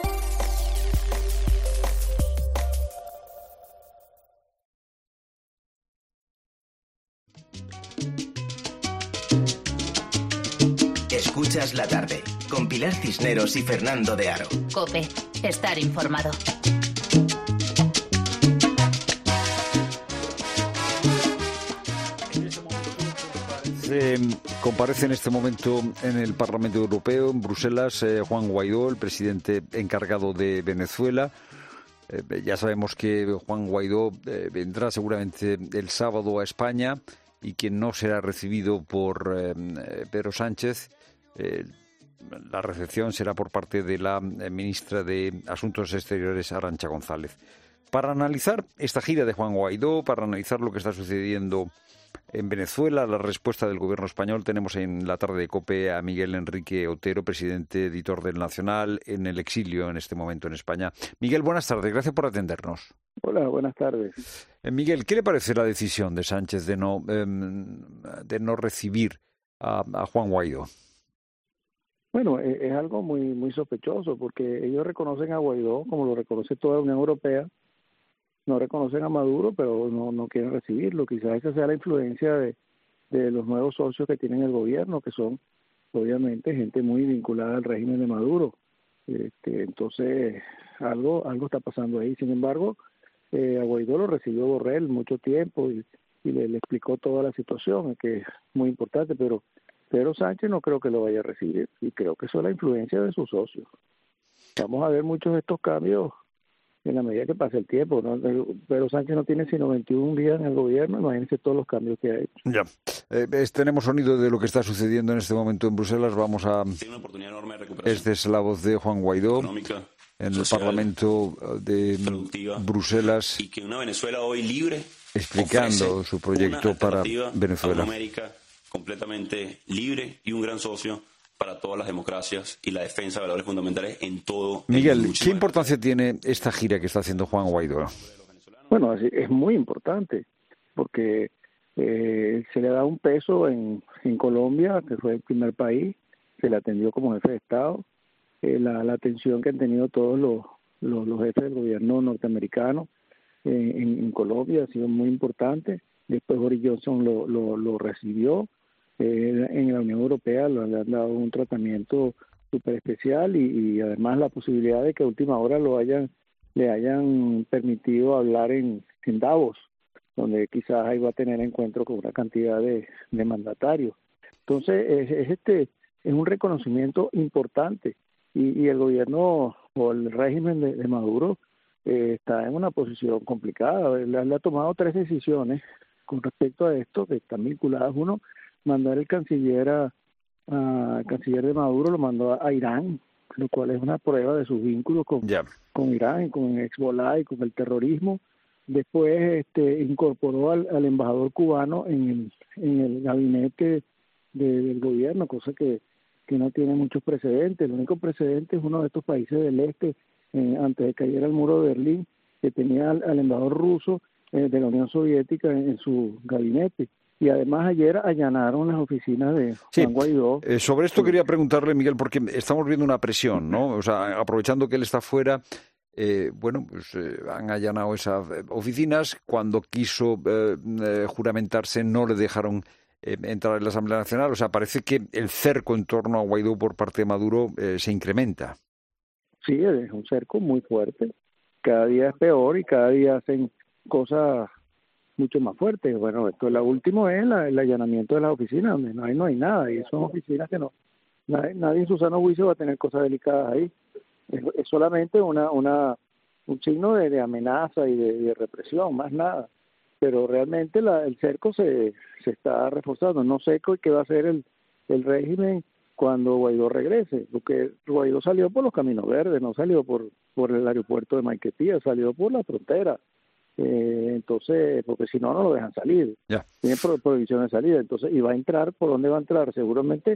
Escuchas la tarde con Pilar Cisneros y Fernando de Aro. COPE, estar informado. Eh, comparece en este momento en el Parlamento Europeo, en Bruselas, eh, Juan Guaidó, el presidente encargado de Venezuela. Eh, ya sabemos que Juan Guaidó eh, vendrá seguramente el sábado a España y que no será recibido por eh, Pedro Sánchez. Eh, la recepción será por parte de la ministra de Asuntos Exteriores, Arantxa González. Para analizar esta gira de Juan Guaidó, para analizar lo que está sucediendo en Venezuela, la respuesta del gobierno español, tenemos en la tarde de COPE a Miguel Enrique Otero, presidente editor del Nacional, en el exilio en este momento en España. Miguel, buenas tardes, gracias por atendernos. Hola, buenas tardes. Eh, Miguel, ¿qué le parece la decisión de Sánchez de no, eh, de no recibir a, a Juan Guaidó? Bueno, es, es algo muy, muy sospechoso porque ellos reconocen a Guaidó como lo reconoce toda la Unión Europea. No reconocen a Maduro, pero no, no quieren recibirlo. Quizás esa sea la influencia de, de los nuevos socios que tienen el gobierno, que son obviamente gente muy vinculada al régimen de Maduro. Este, entonces, algo algo está pasando ahí. Sin embargo, eh, a Guaidó lo recibió Borrell mucho tiempo y, y le, le explicó toda la situación, que es muy importante, pero Pedro Sánchez no creo que lo vaya a recibir y creo que eso es la influencia de sus socios. Vamos a ver muchos de estos cambios en la medida que pase el tiempo, ¿no? Pedro Sánchez no tiene sino veintiún días en el gobierno, imagínense todos los cambios que ha hecho. Ya, eh, es, tenemos sonido de lo que está sucediendo en este momento en Bruselas, vamos a... Esta es la voz de Juan Guaidó en el Parlamento de Bruselas, y que una Venezuela hoy libre explicando su proyecto para Venezuela. A una América completamente libre y un gran socio para todas las democracias y la defensa de valores fundamentales en todo Miguel, el mundo. ¿qué importancia tiene esta gira que está haciendo Juan Guaidó? Bueno, es, es muy importante, porque eh, se le da un peso en, en Colombia, que fue el primer país, se le atendió como jefe de Estado, eh, la, la atención que han tenido todos los, los, los jefes del gobierno norteamericano eh, en, en Colombia ha sido muy importante. Después Boris Johnson lo, lo, lo recibió. Eh, en la Unión Europea le han dado un tratamiento súper especial y, y además la posibilidad de que a última hora lo hayan le hayan permitido hablar en, en Davos, donde quizás ahí va a tener encuentro con una cantidad de, de mandatarios. Entonces es, es este es un reconocimiento importante y, y el gobierno o el régimen de, de Maduro eh, está en una posición complicada. Le, le ha tomado tres decisiones con respecto a esto que están vinculadas. Uno, mandar el canciller a, a el canciller de Maduro lo mandó a, a Irán, lo cual es una prueba de sus vínculos con, yeah. con Irán, con Hezbollah y con el terrorismo. Después este, incorporó al, al embajador cubano en el, en el gabinete de, del gobierno, cosa que, que no tiene muchos precedentes. El único precedente es uno de estos países del este, eh, antes de que cayera el muro de Berlín, que tenía al, al embajador ruso eh, de la Unión Soviética en, en su gabinete. Y además ayer allanaron las oficinas de Sí, Juan Guaidó. eh, sobre esto quería preguntarle, Miguel, porque estamos viendo una presión, ¿no? O sea, aprovechando que él está fuera, eh, bueno, pues eh, han allanado esas oficinas. Cuando quiso eh, eh, juramentarse no le dejaron eh, entrar en la Asamblea Nacional. O sea, parece que el cerco en torno a Guaidó por parte de Maduro eh, se incrementa. Sí, es un cerco muy fuerte. Cada día es peor y cada día hacen cosas mucho más fuertes. Bueno, esto lo último es la, el allanamiento de las oficinas, donde no hay, no hay nada, y son oficinas que no, nadie, nadie en su sano juicio va a tener cosas delicadas ahí. Es, es solamente una, una, un signo de, de amenaza y de, de represión, más nada. Pero realmente la, el cerco se, se está reforzando. No sé qué va a hacer el, el régimen cuando Guaidó regrese, porque Guaidó salió por los Caminos Verdes, no salió por, por el aeropuerto de Maiquetía, salió por la frontera. Eh, entonces, porque si no, no lo dejan salir. Yeah. Tiene pro prohibición de salida. Entonces, y va a entrar, ¿por dónde va a entrar? Seguramente,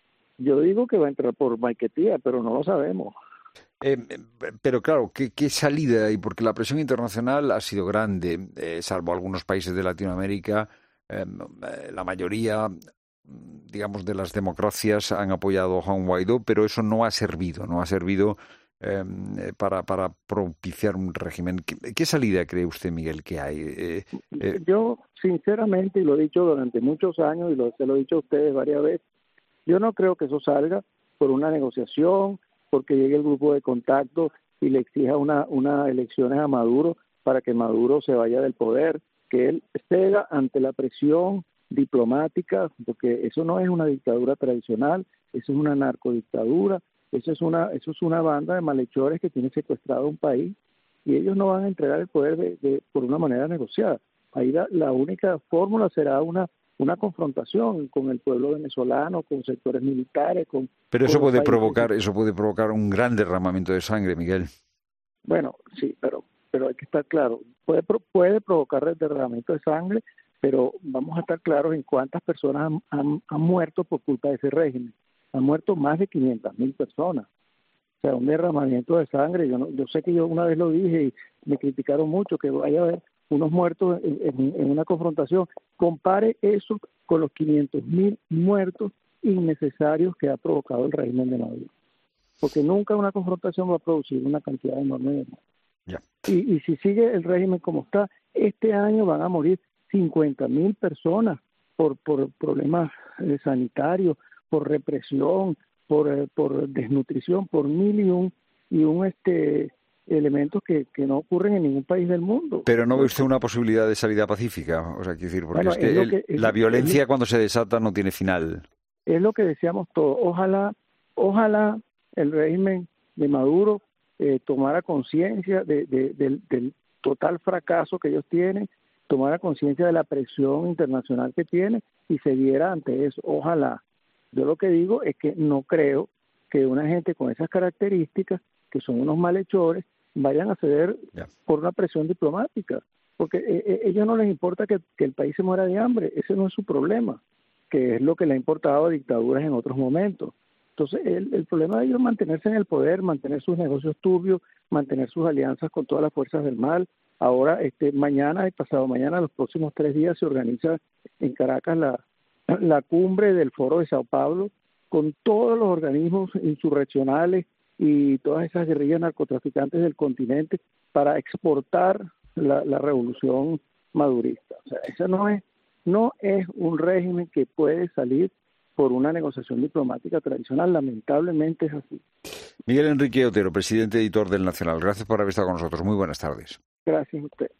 yo digo que va a entrar por Maiquetía, pero no lo sabemos. Eh, pero claro, ¿qué, qué salida hay? Porque la presión internacional ha sido grande, eh, salvo algunos países de Latinoamérica. Eh, la mayoría, digamos, de las democracias han apoyado a Juan Guaidó, pero eso no ha servido, no ha servido eh, para, para propiciar un régimen. ¿Qué, qué salida cree usted, Miguel, que hay? Eh, eh... Yo, sinceramente, y lo he dicho durante muchos años, y lo, se lo he dicho a ustedes varias veces, yo no creo que eso salga por una negociación, porque llegue el grupo de contacto y le exija una, una elecciones a Maduro para que Maduro se vaya del poder, que él ceda ante la presión diplomática, porque eso no es una dictadura tradicional, eso es una narcodictadura, eso es una, eso es una banda de malhechores que tiene secuestrado un país y ellos no van a entregar el poder de, de, por una manera negociada. Ahí la, la única fórmula será una una confrontación con el pueblo venezolano, con sectores militares, con... Pero eso con puede países. provocar, eso puede provocar un gran derramamiento de sangre, Miguel. Bueno, sí, pero pero hay que estar claro, puede puede provocar el derramamiento de sangre, pero vamos a estar claros en cuántas personas han, han, han muerto por culpa de ese régimen. Han muerto más de quinientas mil personas. O sea, un derramamiento de sangre, yo no, yo sé que yo una vez lo dije y me criticaron mucho que vaya a haber unos muertos en, en, en una confrontación. Compare eso con los quinientos mil muertos innecesarios que ha provocado el régimen de Maduro. Porque nunca una confrontación va a producir una cantidad enorme de muertos. Yeah. Y, y si sigue el régimen como está, este año van a morir cincuenta mil personas por, por problemas eh, sanitarios, por represión, por, eh, por desnutrición, por mil y un, y un este... elementos que, que no ocurren en ningún país del mundo. Pero ¿no ve usted una posibilidad de salida pacífica? O sea, quiero decir, porque bueno, es que, es el, que es, la violencia es, cuando se desata no tiene final. Es lo que decíamos todos. Ojalá, ojalá el régimen de Maduro eh, tomara conciencia de, de, de, del total fracaso que ellos tienen, tomara conciencia de la presión internacional que tiene y se diera ante eso. Ojalá. Yo lo que digo es que no creo que una gente con esas características, que son unos malhechores, vayan a ceder yeah. por una presión diplomática, porque eh, a ellos no les importa que, que el país se muera de hambre, ese no es su problema, que es lo que le ha importado a dictaduras en otros momentos. Entonces, el, el problema de ellos es mantenerse en el poder, mantener sus negocios turbios, mantener sus alianzas con todas las fuerzas del mal. Ahora, este, mañana y pasado mañana, los próximos tres días, se organiza en Caracas la, la cumbre del Foro de Sao Paulo, con todos los organismos insurreccionales y todas esas guerrillas narcotraficantes del continente para exportar la, la revolución madurista. O sea, ese no es, no es un régimen que puede salir por una negociación diplomática tradicional, lamentablemente es así. Miguel Enrique Otero, presidente editor del Nacional, gracias por haber estado con nosotros. Muy buenas tardes. Gracias a usted.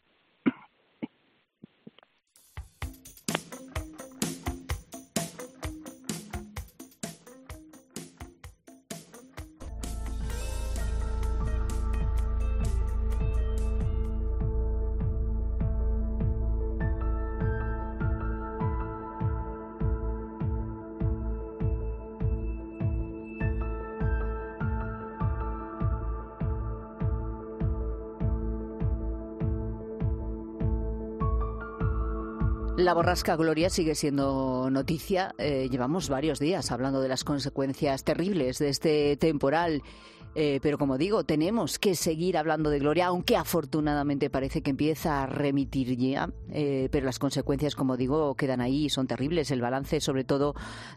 La borrasca Gloria sigue siendo noticia. Eh, llevamos varios días hablando de las consecuencias terribles de este temporal. Eh, pero como digo, tenemos que seguir hablando de Gloria, aunque afortunadamente parece que empieza a remitir ya. Eh, pero las consecuencias, como digo, quedan ahí y son terribles. El balance, sobre todo,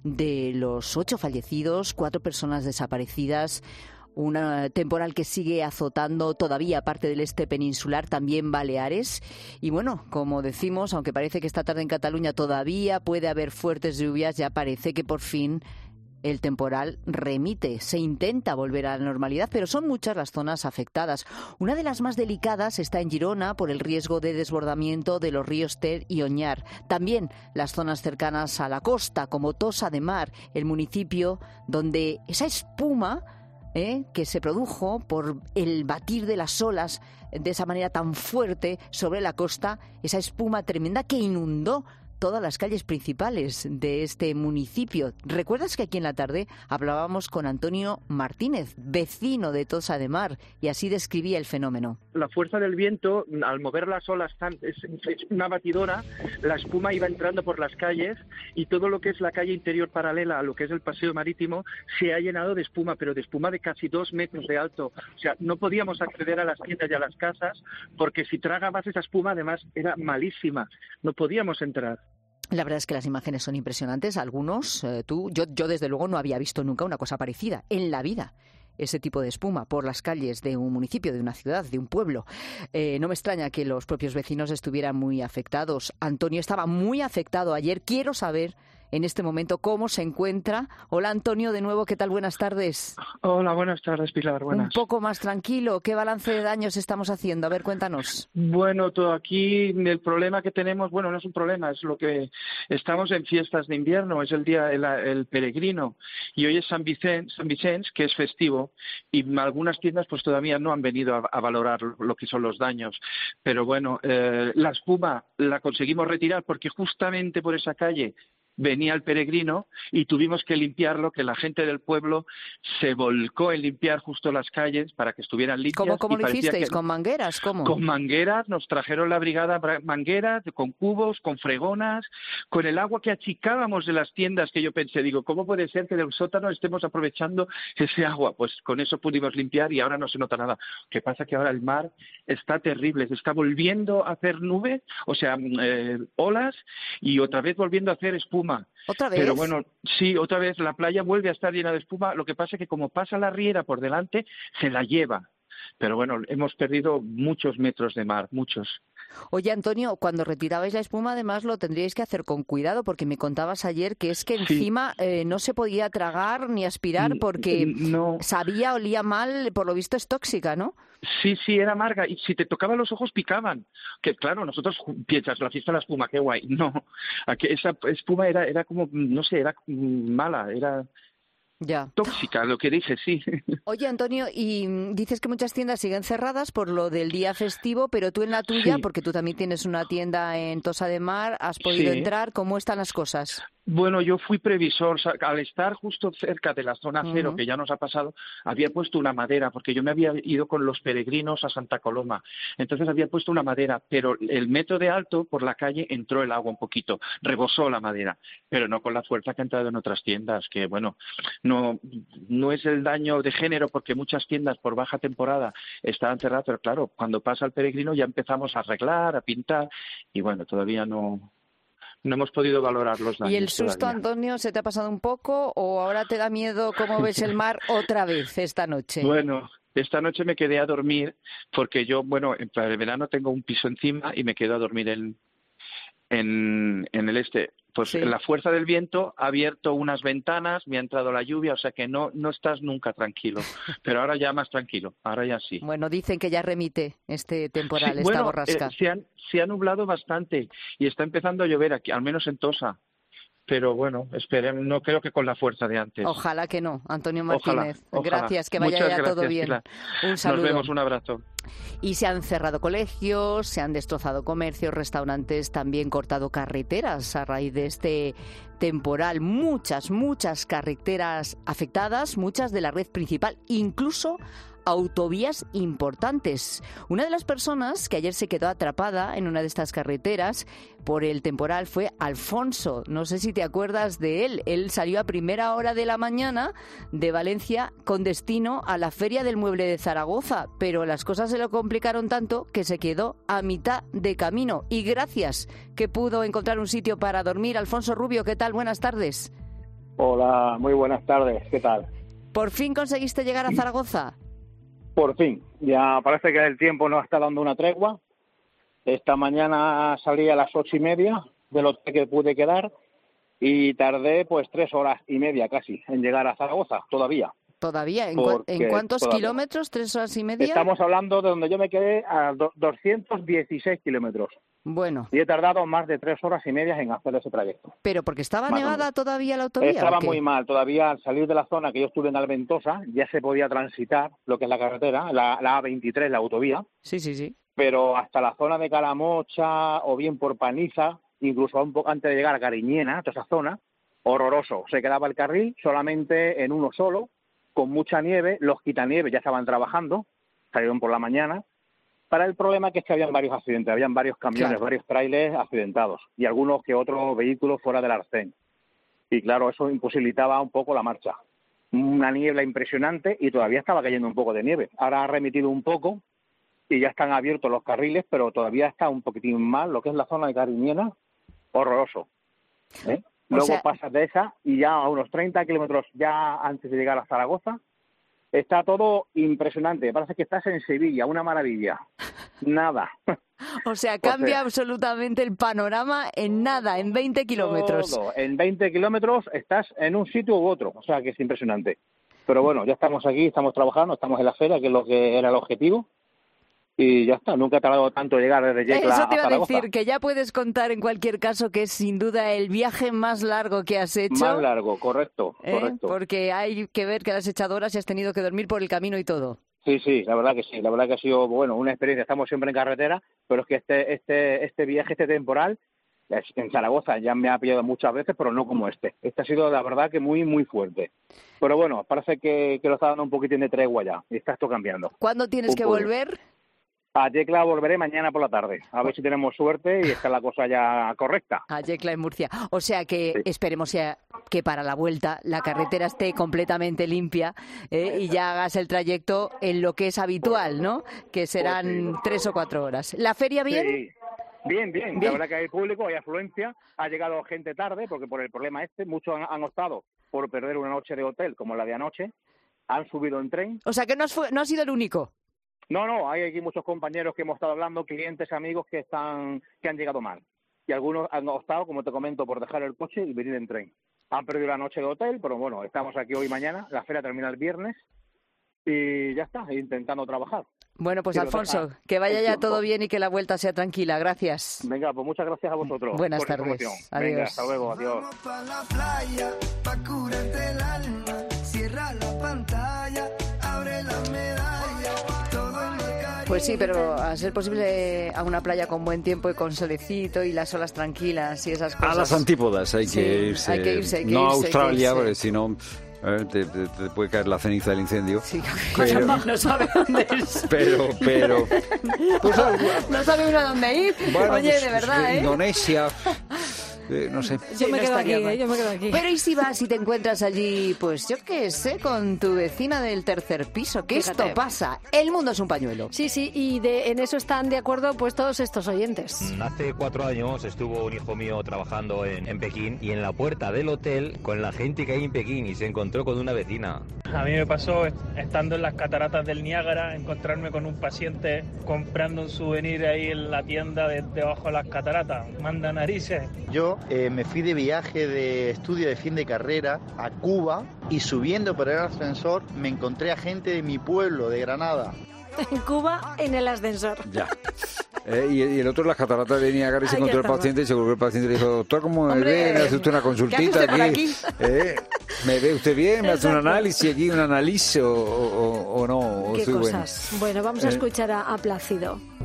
de los ocho fallecidos, cuatro personas desaparecidas. Una temporal que sigue azotando todavía parte del este peninsular, también Baleares. Y bueno, como decimos, aunque parece que esta tarde en Cataluña todavía puede haber fuertes lluvias, ya parece que por fin el temporal remite, se intenta volver a la normalidad, pero son muchas las zonas afectadas. Una de las más delicadas está en Girona por el riesgo de desbordamiento de los ríos Ter y Oñar. También las zonas cercanas a la costa, como Tossa de Mar, el municipio donde esa espuma ¿Eh? que se produjo por el batir de las olas de esa manera tan fuerte sobre la costa, esa espuma tremenda que inundó todas las calles principales de este municipio. ¿Recuerdas que aquí en la tarde hablábamos con Antonio Martínez, vecino de Tossa de Mar, y así describía el fenómeno? La fuerza del viento, al mover las olas, es una batidora, la espuma iba entrando por las calles y todo lo que es la calle interior paralela a lo que es el paseo marítimo se ha llenado de espuma, pero de espuma de casi dos metros de alto. O sea, no podíamos acceder a las tiendas y a las casas porque si tragabas esa espuma, además, era malísima. No podíamos entrar. La verdad es que las imágenes son impresionantes. Algunos, eh, tú, yo, yo desde luego no había visto nunca una cosa parecida en la vida. Ese tipo de espuma por las calles de un municipio, de una ciudad, de un pueblo. Eh, no me extraña que los propios vecinos estuvieran muy afectados. Antonio estaba muy afectado ayer. Quiero saber en este momento cómo se encuentra. Hola Antonio, de nuevo, ¿qué tal? Buenas tardes. Hola, buenas tardes, Pilar, buenas. Un poco más tranquilo, ¿qué balance de daños estamos haciendo? A ver, cuéntanos. Bueno, todo aquí el problema que tenemos, bueno, no es un problema, es lo que estamos en fiestas de invierno, es el día el, el peregrino y hoy es San Vicente, San Vicente, que es festivo y algunas tiendas pues todavía no han venido a, a valorar lo que son los daños, pero bueno, eh, la espuma la conseguimos retirar porque justamente por esa calle venía el peregrino y tuvimos que limpiarlo, que la gente del pueblo se volcó en limpiar justo las calles para que estuvieran limpias. ¿Cómo, cómo lo hicisteis? Que... ¿Con mangueras? ¿Cómo? Con mangueras, nos trajeron la brigada mangueras, con cubos, con fregonas, con el agua que achicábamos de las tiendas, que yo pensé, digo, ¿cómo puede ser que del sótano estemos aprovechando ese agua? Pues con eso pudimos limpiar y ahora no se nota nada. ¿Qué pasa? Que ahora el mar está terrible, se está volviendo a hacer nube, o sea, eh, olas, y otra vez volviendo a hacer espuma. ¿Otra vez? Pero bueno, sí, otra vez la playa vuelve a estar llena de espuma. Lo que pasa es que como pasa la riera por delante, se la lleva. Pero bueno, hemos perdido muchos metros de mar, muchos. Oye, Antonio, cuando retirabais la espuma, además lo tendríais que hacer con cuidado, porque me contabas ayer que es que encima sí. eh, no se podía tragar ni aspirar porque no. sabía, olía mal, por lo visto es tóxica, ¿no? Sí, sí, era amarga y si te tocaban los ojos picaban. Que claro, nosotros piensas, la fiesta de la espuma, qué guay. No, esa espuma era, era como, no sé, era mala, era... Ya. Tóxica, lo que dices, sí. Oye, Antonio, y dices que muchas tiendas siguen cerradas por lo del día festivo, pero tú en la tuya, sí. porque tú también tienes una tienda en Tossa de Mar, has podido sí. entrar. ¿Cómo están las cosas? Bueno, yo fui previsor. Al estar justo cerca de la zona cero, uh-huh. que ya nos ha pasado, había puesto una madera, porque yo me había ido con los peregrinos a Santa Coloma. Entonces había puesto una madera, pero el metro de alto, por la calle, entró el agua un poquito, rebosó la madera, pero no con la fuerza que ha entrado en otras tiendas, que bueno, no, no es el daño de género, porque muchas tiendas por baja temporada estaban cerradas, pero claro, cuando pasa el peregrino ya empezamos a arreglar, a pintar, y bueno, todavía no... No hemos podido valorar los daños. ¿Y el susto, todavía. Antonio, se te ha pasado un poco o ahora te da miedo cómo ves el mar otra vez esta noche? Bueno, esta noche me quedé a dormir porque yo, bueno, para el verano tengo un piso encima y me quedo a dormir en, en, en el este. Pues sí. La fuerza del viento ha abierto unas ventanas, me ha entrado la lluvia, o sea que no, no estás nunca tranquilo. Pero ahora ya más tranquilo, ahora ya sí. Bueno, dicen que ya remite este temporal, sí, esta bueno, borrasca. Eh, se, han, se ha nublado bastante y está empezando a llover aquí, al menos en Tossa. Pero bueno, esperen, no creo que con la fuerza de antes. Ojalá que no, Antonio Martínez. Ojalá, ojalá. Gracias, que vaya Muchas ya gracias, todo bien. Pilar. Un saludo. Nos vemos, un abrazo. Y se han cerrado colegios, se han destrozado comercios, restaurantes, también cortado carreteras a raíz de este temporal. Muchas, muchas carreteras afectadas, muchas de la red principal, incluso autovías importantes. Una de las personas que ayer se quedó atrapada en una de estas carreteras por el temporal fue Alfonso. No sé si te acuerdas de él. Él salió a primera hora de la mañana de Valencia con destino a la Feria del Mueble de Zaragoza, pero las cosas se lo complicaron tanto que se quedó a mitad de camino. Y gracias que pudo encontrar un sitio para dormir. Alfonso Rubio, ¿qué tal? Buenas tardes. Hola, muy buenas tardes. ¿Qué tal? ¿Por fin conseguiste llegar a Zaragoza? Por fin, ya parece que el tiempo nos está dando una tregua. Esta mañana salí a las ocho y media del hotel que pude quedar y tardé pues tres horas y media casi en llegar a Zaragoza, todavía. ¿Todavía? ¿En, cu ¿en cuántos todavía. kilómetros? ¿Tres horas y media? Estamos hablando de donde yo me quedé a do doscientos dieciséis kilómetros. Bueno. Y he tardado más de tres horas y media en hacer ese trayecto. ¿Pero porque estaba más nevada todavía la autovía? Estaba muy mal. Todavía al salir de la zona que yo estuve en Alventosa ya se podía transitar lo que es la carretera, la, la A veintitrés, la autovía. Sí, sí, sí. Pero hasta la zona de Calamocha o bien por Paniza, incluso un poco antes de llegar a Cariñena, toda esa zona, horroroso. Se quedaba el carril solamente en uno solo, con mucha nieve. Los quitanieves ya estaban trabajando, salieron por la mañana. Para el problema que es que habían varios accidentes, habían varios camiones, claro. varios trailers accidentados y algunos que otros vehículos fuera del arcén. Y claro, eso imposibilitaba un poco la marcha. Una niebla impresionante y todavía estaba cayendo un poco de nieve. Ahora ha remitido un poco y ya están abiertos los carriles, pero todavía está un poquitín mal lo que es la zona de Cariñena, horroroso. ¿eh? Luego o sea... pasas de esa y ya a unos treinta kilómetros ya antes de llegar a Zaragoza, está todo impresionante. Parece que estás en Sevilla, una maravilla. Nada. O sea, cambia o sea, absolutamente el panorama en nada, en veinte kilómetros. Todo. En veinte kilómetros estás en un sitio u otro. O sea, que es impresionante. Pero bueno, ya estamos aquí, estamos trabajando, estamos en la feria, que es lo que era el objetivo. Y ya está, nunca ha tardado tanto llegar desde Yecla a Zaragoza. Eso te iba a decir, que ya puedes contar en cualquier caso que es sin duda el viaje más largo que has hecho. Más largo, correcto, ¿Eh? correcto. Porque hay que ver que las has echado horas y has tenido que dormir por el camino y todo. Sí, sí, la verdad que sí, la verdad que ha sido, bueno, una experiencia. Estamos siempre en carretera, pero es que este este este viaje, este temporal, en Zaragoza ya me ha pillado muchas veces, pero no como este. Este ha sido, la verdad, que muy, muy fuerte. Pero bueno, parece que, que lo está dando un poquitín de tregua ya, y está esto cambiando. ¿Cuándo tienes un que poco. volver? A Yecla volveré mañana por la tarde, a ver si tenemos suerte y está la cosa ya correcta. A Yecla en Murcia. O sea que sí. esperemos ya que para la vuelta la carretera esté completamente limpia eh, y ya hagas el trayecto en lo que es habitual, ¿no? Que serán pues sí. tres o cuatro horas. ¿La feria bien? Sí. Bien, bien, bien. La verdad que hay público, hay afluencia. Ha llegado gente tarde porque por el problema este, muchos han, han optado por perder una noche de hotel como la de anoche. Han subido en tren. O sea que no has, fue, no has sido el único. No, no, hay aquí muchos compañeros que hemos estado hablando, clientes, amigos que están que han llegado mal. Y algunos han optado, como te comento, por dejar el coche y venir en tren. Han perdido la noche de hotel, pero bueno, estamos aquí hoy y mañana. La feria termina el viernes y ya está, intentando trabajar. Bueno, pues Alfonso, que vaya ya todo bien y que la vuelta sea tranquila. Gracias. Venga, pues muchas gracias a vosotros. Buenas tardes. Adiós. Venga, hasta luego, adiós. Pues sí, pero a ser posible a una playa con buen tiempo y con solecito y las olas tranquilas y esas cosas. A las antípodas hay que sí, irse. Hay que irse, hay que no irse, a Australia, porque irse. si no eh, te, te, te puede caer la ceniza del incendio. Sí, pero, no sabe dónde es. Pero, pero... Pues, no sabe uno a dónde ir. Bueno, Oye, pues, de verdad, ¿eh? Indonesia... Eh, no sé. Yo me, no quedo aquí, eh, yo me quedo aquí. Pero ¿y si vas y te encuentras allí, pues yo qué sé, con tu vecina del tercer piso? Que esto pasa. El mundo es un pañuelo. Sí, sí, y de, en eso están de acuerdo pues todos estos oyentes. Hace cuatro años estuvo un hijo mío trabajando en, en Pekín y en la puerta del hotel con la gente que hay en Pekín y se encontró con una vecina. A mí me pasó, estando en las cataratas del Niágara, encontrarme con un paciente comprando un souvenir ahí en la tienda de, debajo de las cataratas. Manda narices. Yo eh, me fui de viaje de estudio de fin de carrera a Cuba y subiendo por el ascensor me encontré a gente de mi pueblo, de Granada. En Cuba, en el ascensor. Ya. Eh, y, y el otro en las cataratas de Niágara y se Ahí encontró el estamos. paciente y se volvió el paciente y le dijo, doctor, ¿cómo me Hombre, ve? ¿Me hace usted una consultita ¿qué hace usted aquí? Eh, ¿Me ve usted bien? ¿Me hace un Exacto. análisis aquí? ¿Un análisis o, o, o no? O Qué soy cosas. Bueno, bueno, vamos a Eh. escuchar a, a Plácido.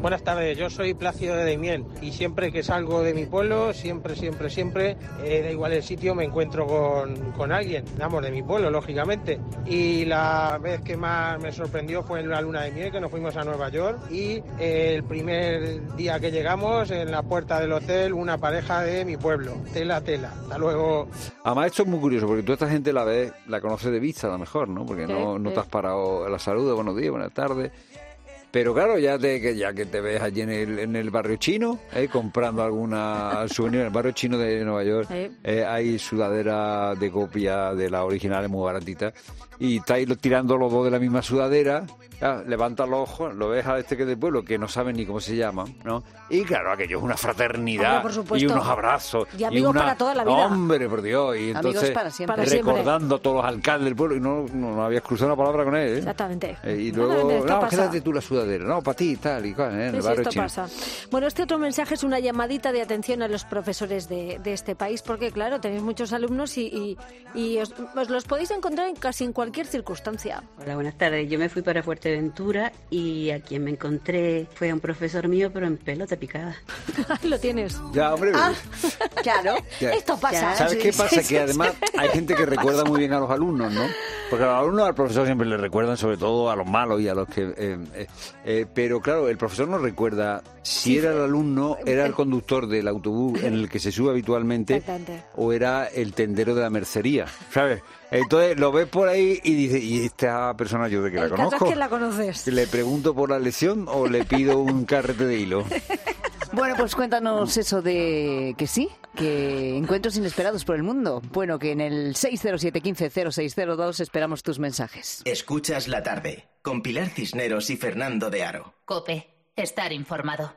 Buenas tardes, yo soy Plácido de Daimiel y siempre que salgo de mi pueblo, siempre, siempre, siempre, eh, da igual el sitio, me encuentro con, con alguien, vamos, de mi pueblo, lógicamente. Y la vez que más me sorprendió fue en la luna de miel, que nos fuimos a Nueva York, y eh, el primer día que llegamos, en la puerta del hotel, una pareja de mi pueblo, tela, tela. Hasta luego. Además, esto es muy curioso, porque toda esta gente la ves, la conoce de vista a lo mejor, ¿no? Porque Sí, no, no sí. te has parado a la salud, buenos días, buenas tardes. Pero claro, ya te, que ya que te ves allí en el, en el barrio chino, ¿eh? comprando alguna souvenir en el barrio chino de Nueva York, Sí. eh, hay sudadera de copia de la original, muy baratita, y estáis lo- tirando los dos de la misma sudadera, ya, levantas los ojos, lo ves a este que es del pueblo, que no saben ni cómo se llama, ¿no? Y claro, aquello es una fraternidad, Hombre, por supuesto. y unos abrazos. Y amigos una- para toda la vida. Hombre, por Dios, y Amigos entonces para siempre. Para siempre. recordando a todos los alcaldes del pueblo, y no, no, no habías cruzado una palabra con él, ¿eh? Exactamente. Eh, y Exactamente, luego, esto no, pasa. quédate tú la sudadera, no, para ti, tal y cual, ¿eh? en Sí, el sí, barrio esto chino. pasa. Bueno, este otro mensaje es una llamadita de atención a los profesores de, de este país, porque claro, tenéis muchos alumnos y, y, y os, os los podéis encontrar en casi en cualquier circunstancia. Hola, buenas tardes. Yo me fui para Fuerteventura y a quien me encontré fue un profesor mío, pero en pelota picada. Lo tienes. Ya, hombre. Ah, claro. Ya. Esto pasa. ¿Sabes Sí, qué sí, pasa? sí, Que además sí. hay gente que recuerda muy bien a los alumnos, ¿no? Porque a los alumnos al profesor siempre le recuerdan, sobre todo a los malos y a los que... eh, eh, eh, pero claro, el profesor no recuerda si Sí, era el alumno, era el conductor del autobús en el que se sube habitualmente Exactamente. o era el tendero de la mercería, ¿sabes? Entonces lo ves por ahí y dices, ¿y esta persona yo de que la El caso conozco? es que la conoces. ¿Le pregunto por la lección o le pido un carrete de hilo? Bueno, pues cuéntanos eso de que sí, que encuentros inesperados por el mundo. Bueno, que en el seis cero siete uno cinco cero seis cero dos esperamos tus mensajes. Escuchas la tarde con Pilar Cisneros y Fernando de Aro. Cope, estar informado.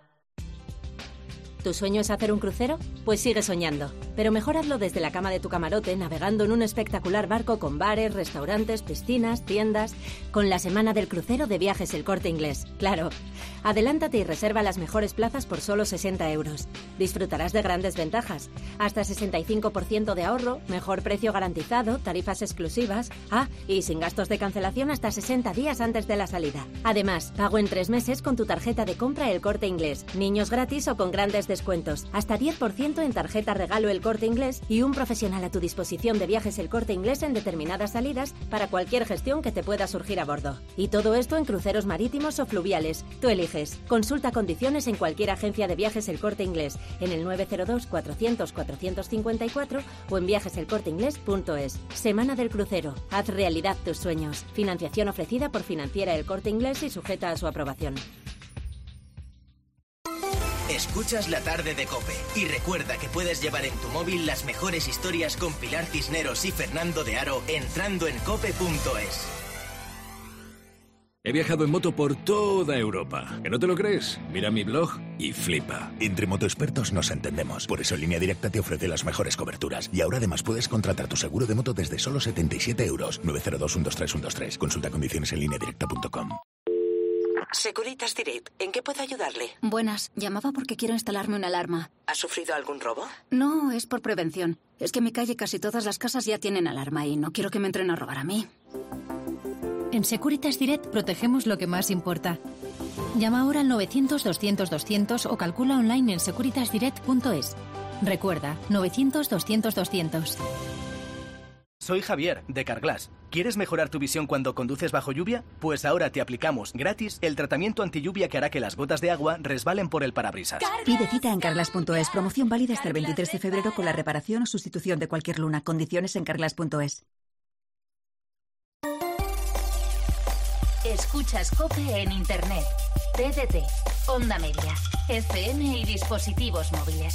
¿Tu sueño es hacer un crucero? Pues sigue soñando. Pero mejor hazlo desde la cama de tu camarote, navegando en un espectacular barco con bares, restaurantes, piscinas, tiendas, con la semana del crucero de Viajes El Corte Inglés. Claro. Adelántate y reserva las mejores plazas por solo sesenta euros. Disfrutarás de grandes ventajas. Hasta sesenta y cinco por ciento de ahorro, mejor precio garantizado, tarifas exclusivas. Ah, y sin gastos de cancelación hasta sesenta días antes de la salida. Además, pago en tres meses con tu tarjeta de compra El Corte Inglés. Niños gratis o con grandes descuentos. Hasta diez por ciento en tarjeta regalo El Corte Inglés y un profesional a tu disposición de Viajes El Corte Inglés en determinadas salidas para cualquier gestión que te pueda surgir a bordo. Y todo esto en cruceros marítimos o fluviales. Tú eliges. Consulta condiciones en cualquier agencia de Viajes El Corte Inglés en el nueve cero dos cuatrocientos cuatrocientos cincuenta y cuatro o en viajes el corte inglés punto es. Semana del crucero. Haz realidad tus sueños. Financiación ofrecida por Financiera El Corte Inglés y sujeta a su aprobación. Escuchas la tarde de COPE y recuerda que puedes llevar en tu móvil las mejores historias con Pilar Cisneros y Fernando de Aro entrando en cope punto es. He viajado en moto por toda Europa. ¿Que no te lo crees? Mira mi blog y flipa. Entre motoexpertos nos entendemos. Por eso Línea Directa te ofrece las mejores coberturas. Y ahora además puedes contratar tu seguro de moto desde solo setenta y siete euros. nueve cero dos uno dos tres uno dos tres. Consulta condiciones en línea directa punto com. Securitas Direct, ¿en qué puedo ayudarle? Buenas, llamaba porque quiero instalarme una alarma. ¿Ha sufrido algún robo? No, es por prevención. Es que en mi calle casi todas las casas ya tienen alarma y no quiero que me entren a robar a mí. En Securitas Direct protegemos lo que más importa. Llama ahora al novecientos doscientos doscientos o calcula online en securitas direct punto es. Recuerda, novecientos doscientos doscientos. Soy Javier, de Carglass. ¿Quieres mejorar tu visión cuando conduces bajo lluvia? Pues ahora te aplicamos gratis el tratamiento antilluvia que hará que las gotas de agua resbalen por el parabrisas. Pide cita en carglass punto es. Promoción válida hasta el veintitrés de febrero con la reparación o sustitución de cualquier luna. Condiciones en carglass punto es. Escuchas COPE en Internet, T D T, Onda Media, F M y dispositivos móviles.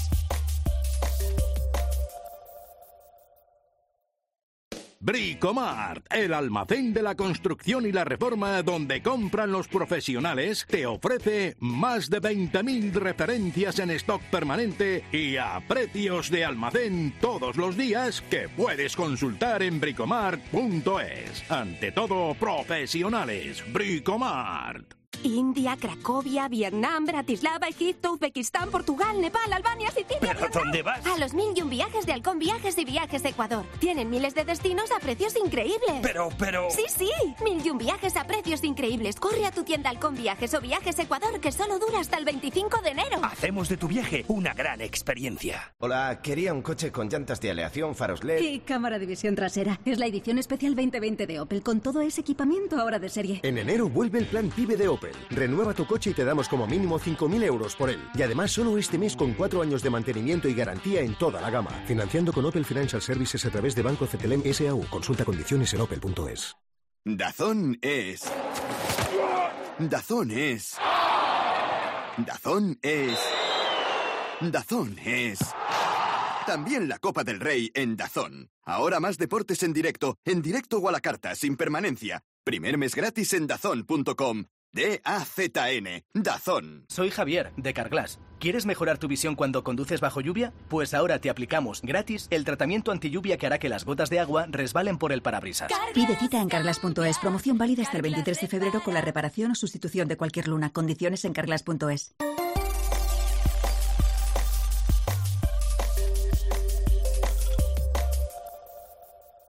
Bricomart, el almacén de la construcción y la reforma donde compran los profesionales, te ofrece más de veinte mil referencias en stock permanente y a precios de almacén todos los días que puedes consultar en bricomart punto es. Ante todo, profesionales. Bricomart. India, Cracovia, Vietnam, Bratislava, Egipto, Uzbekistán, Portugal, Nepal, Albania, Sicilia... ¿Pero Vietnam. dónde vas? A los mil y un viajes de Halcón Viajes y Viajes Ecuador. Tienen miles de destinos a precios increíbles. Pero, pero... Sí, sí, mil y un viajes a precios increíbles. Corre a tu tienda Halcón Viajes o Viajes Ecuador, que solo dura hasta el veinticinco de enero. Hacemos de tu viaje una gran experiencia. Hola, quería un coche con llantas de aleación, faros L E D... Y cámara de visión trasera. Es la edición especial veinte veinte de Opel, con todo ese equipamiento ahora de serie. En enero vuelve el plan PIBE de Opel. Renueva tu coche y te damos como mínimo cinco mil euros por él. Y además solo este mes con cuatro años de mantenimiento y garantía en toda la gama. Financiando con Opel Financial Services a través de Banco Cetelem S A U. Consulta condiciones en opel punto es. Dazón es... Dazón es... Dazón es... Dazón es... También la Copa del Rey en Dazón. Ahora más deportes en directo, en directo o a la carta, sin permanencia. Primer mes gratis en dazón punto com. D A Z N. Dazón. Soy Javier, de Carglass. ¿Quieres mejorar tu visión cuando conduces bajo lluvia? Pues ahora te aplicamos gratis el tratamiento antilluvia que hará que las gotas de agua resbalen por el parabrisas. Pide cita en carglass punto es. Promoción válida hasta el veintitrés de febrero con la reparación o sustitución de cualquier luna. Condiciones en carglass punto es.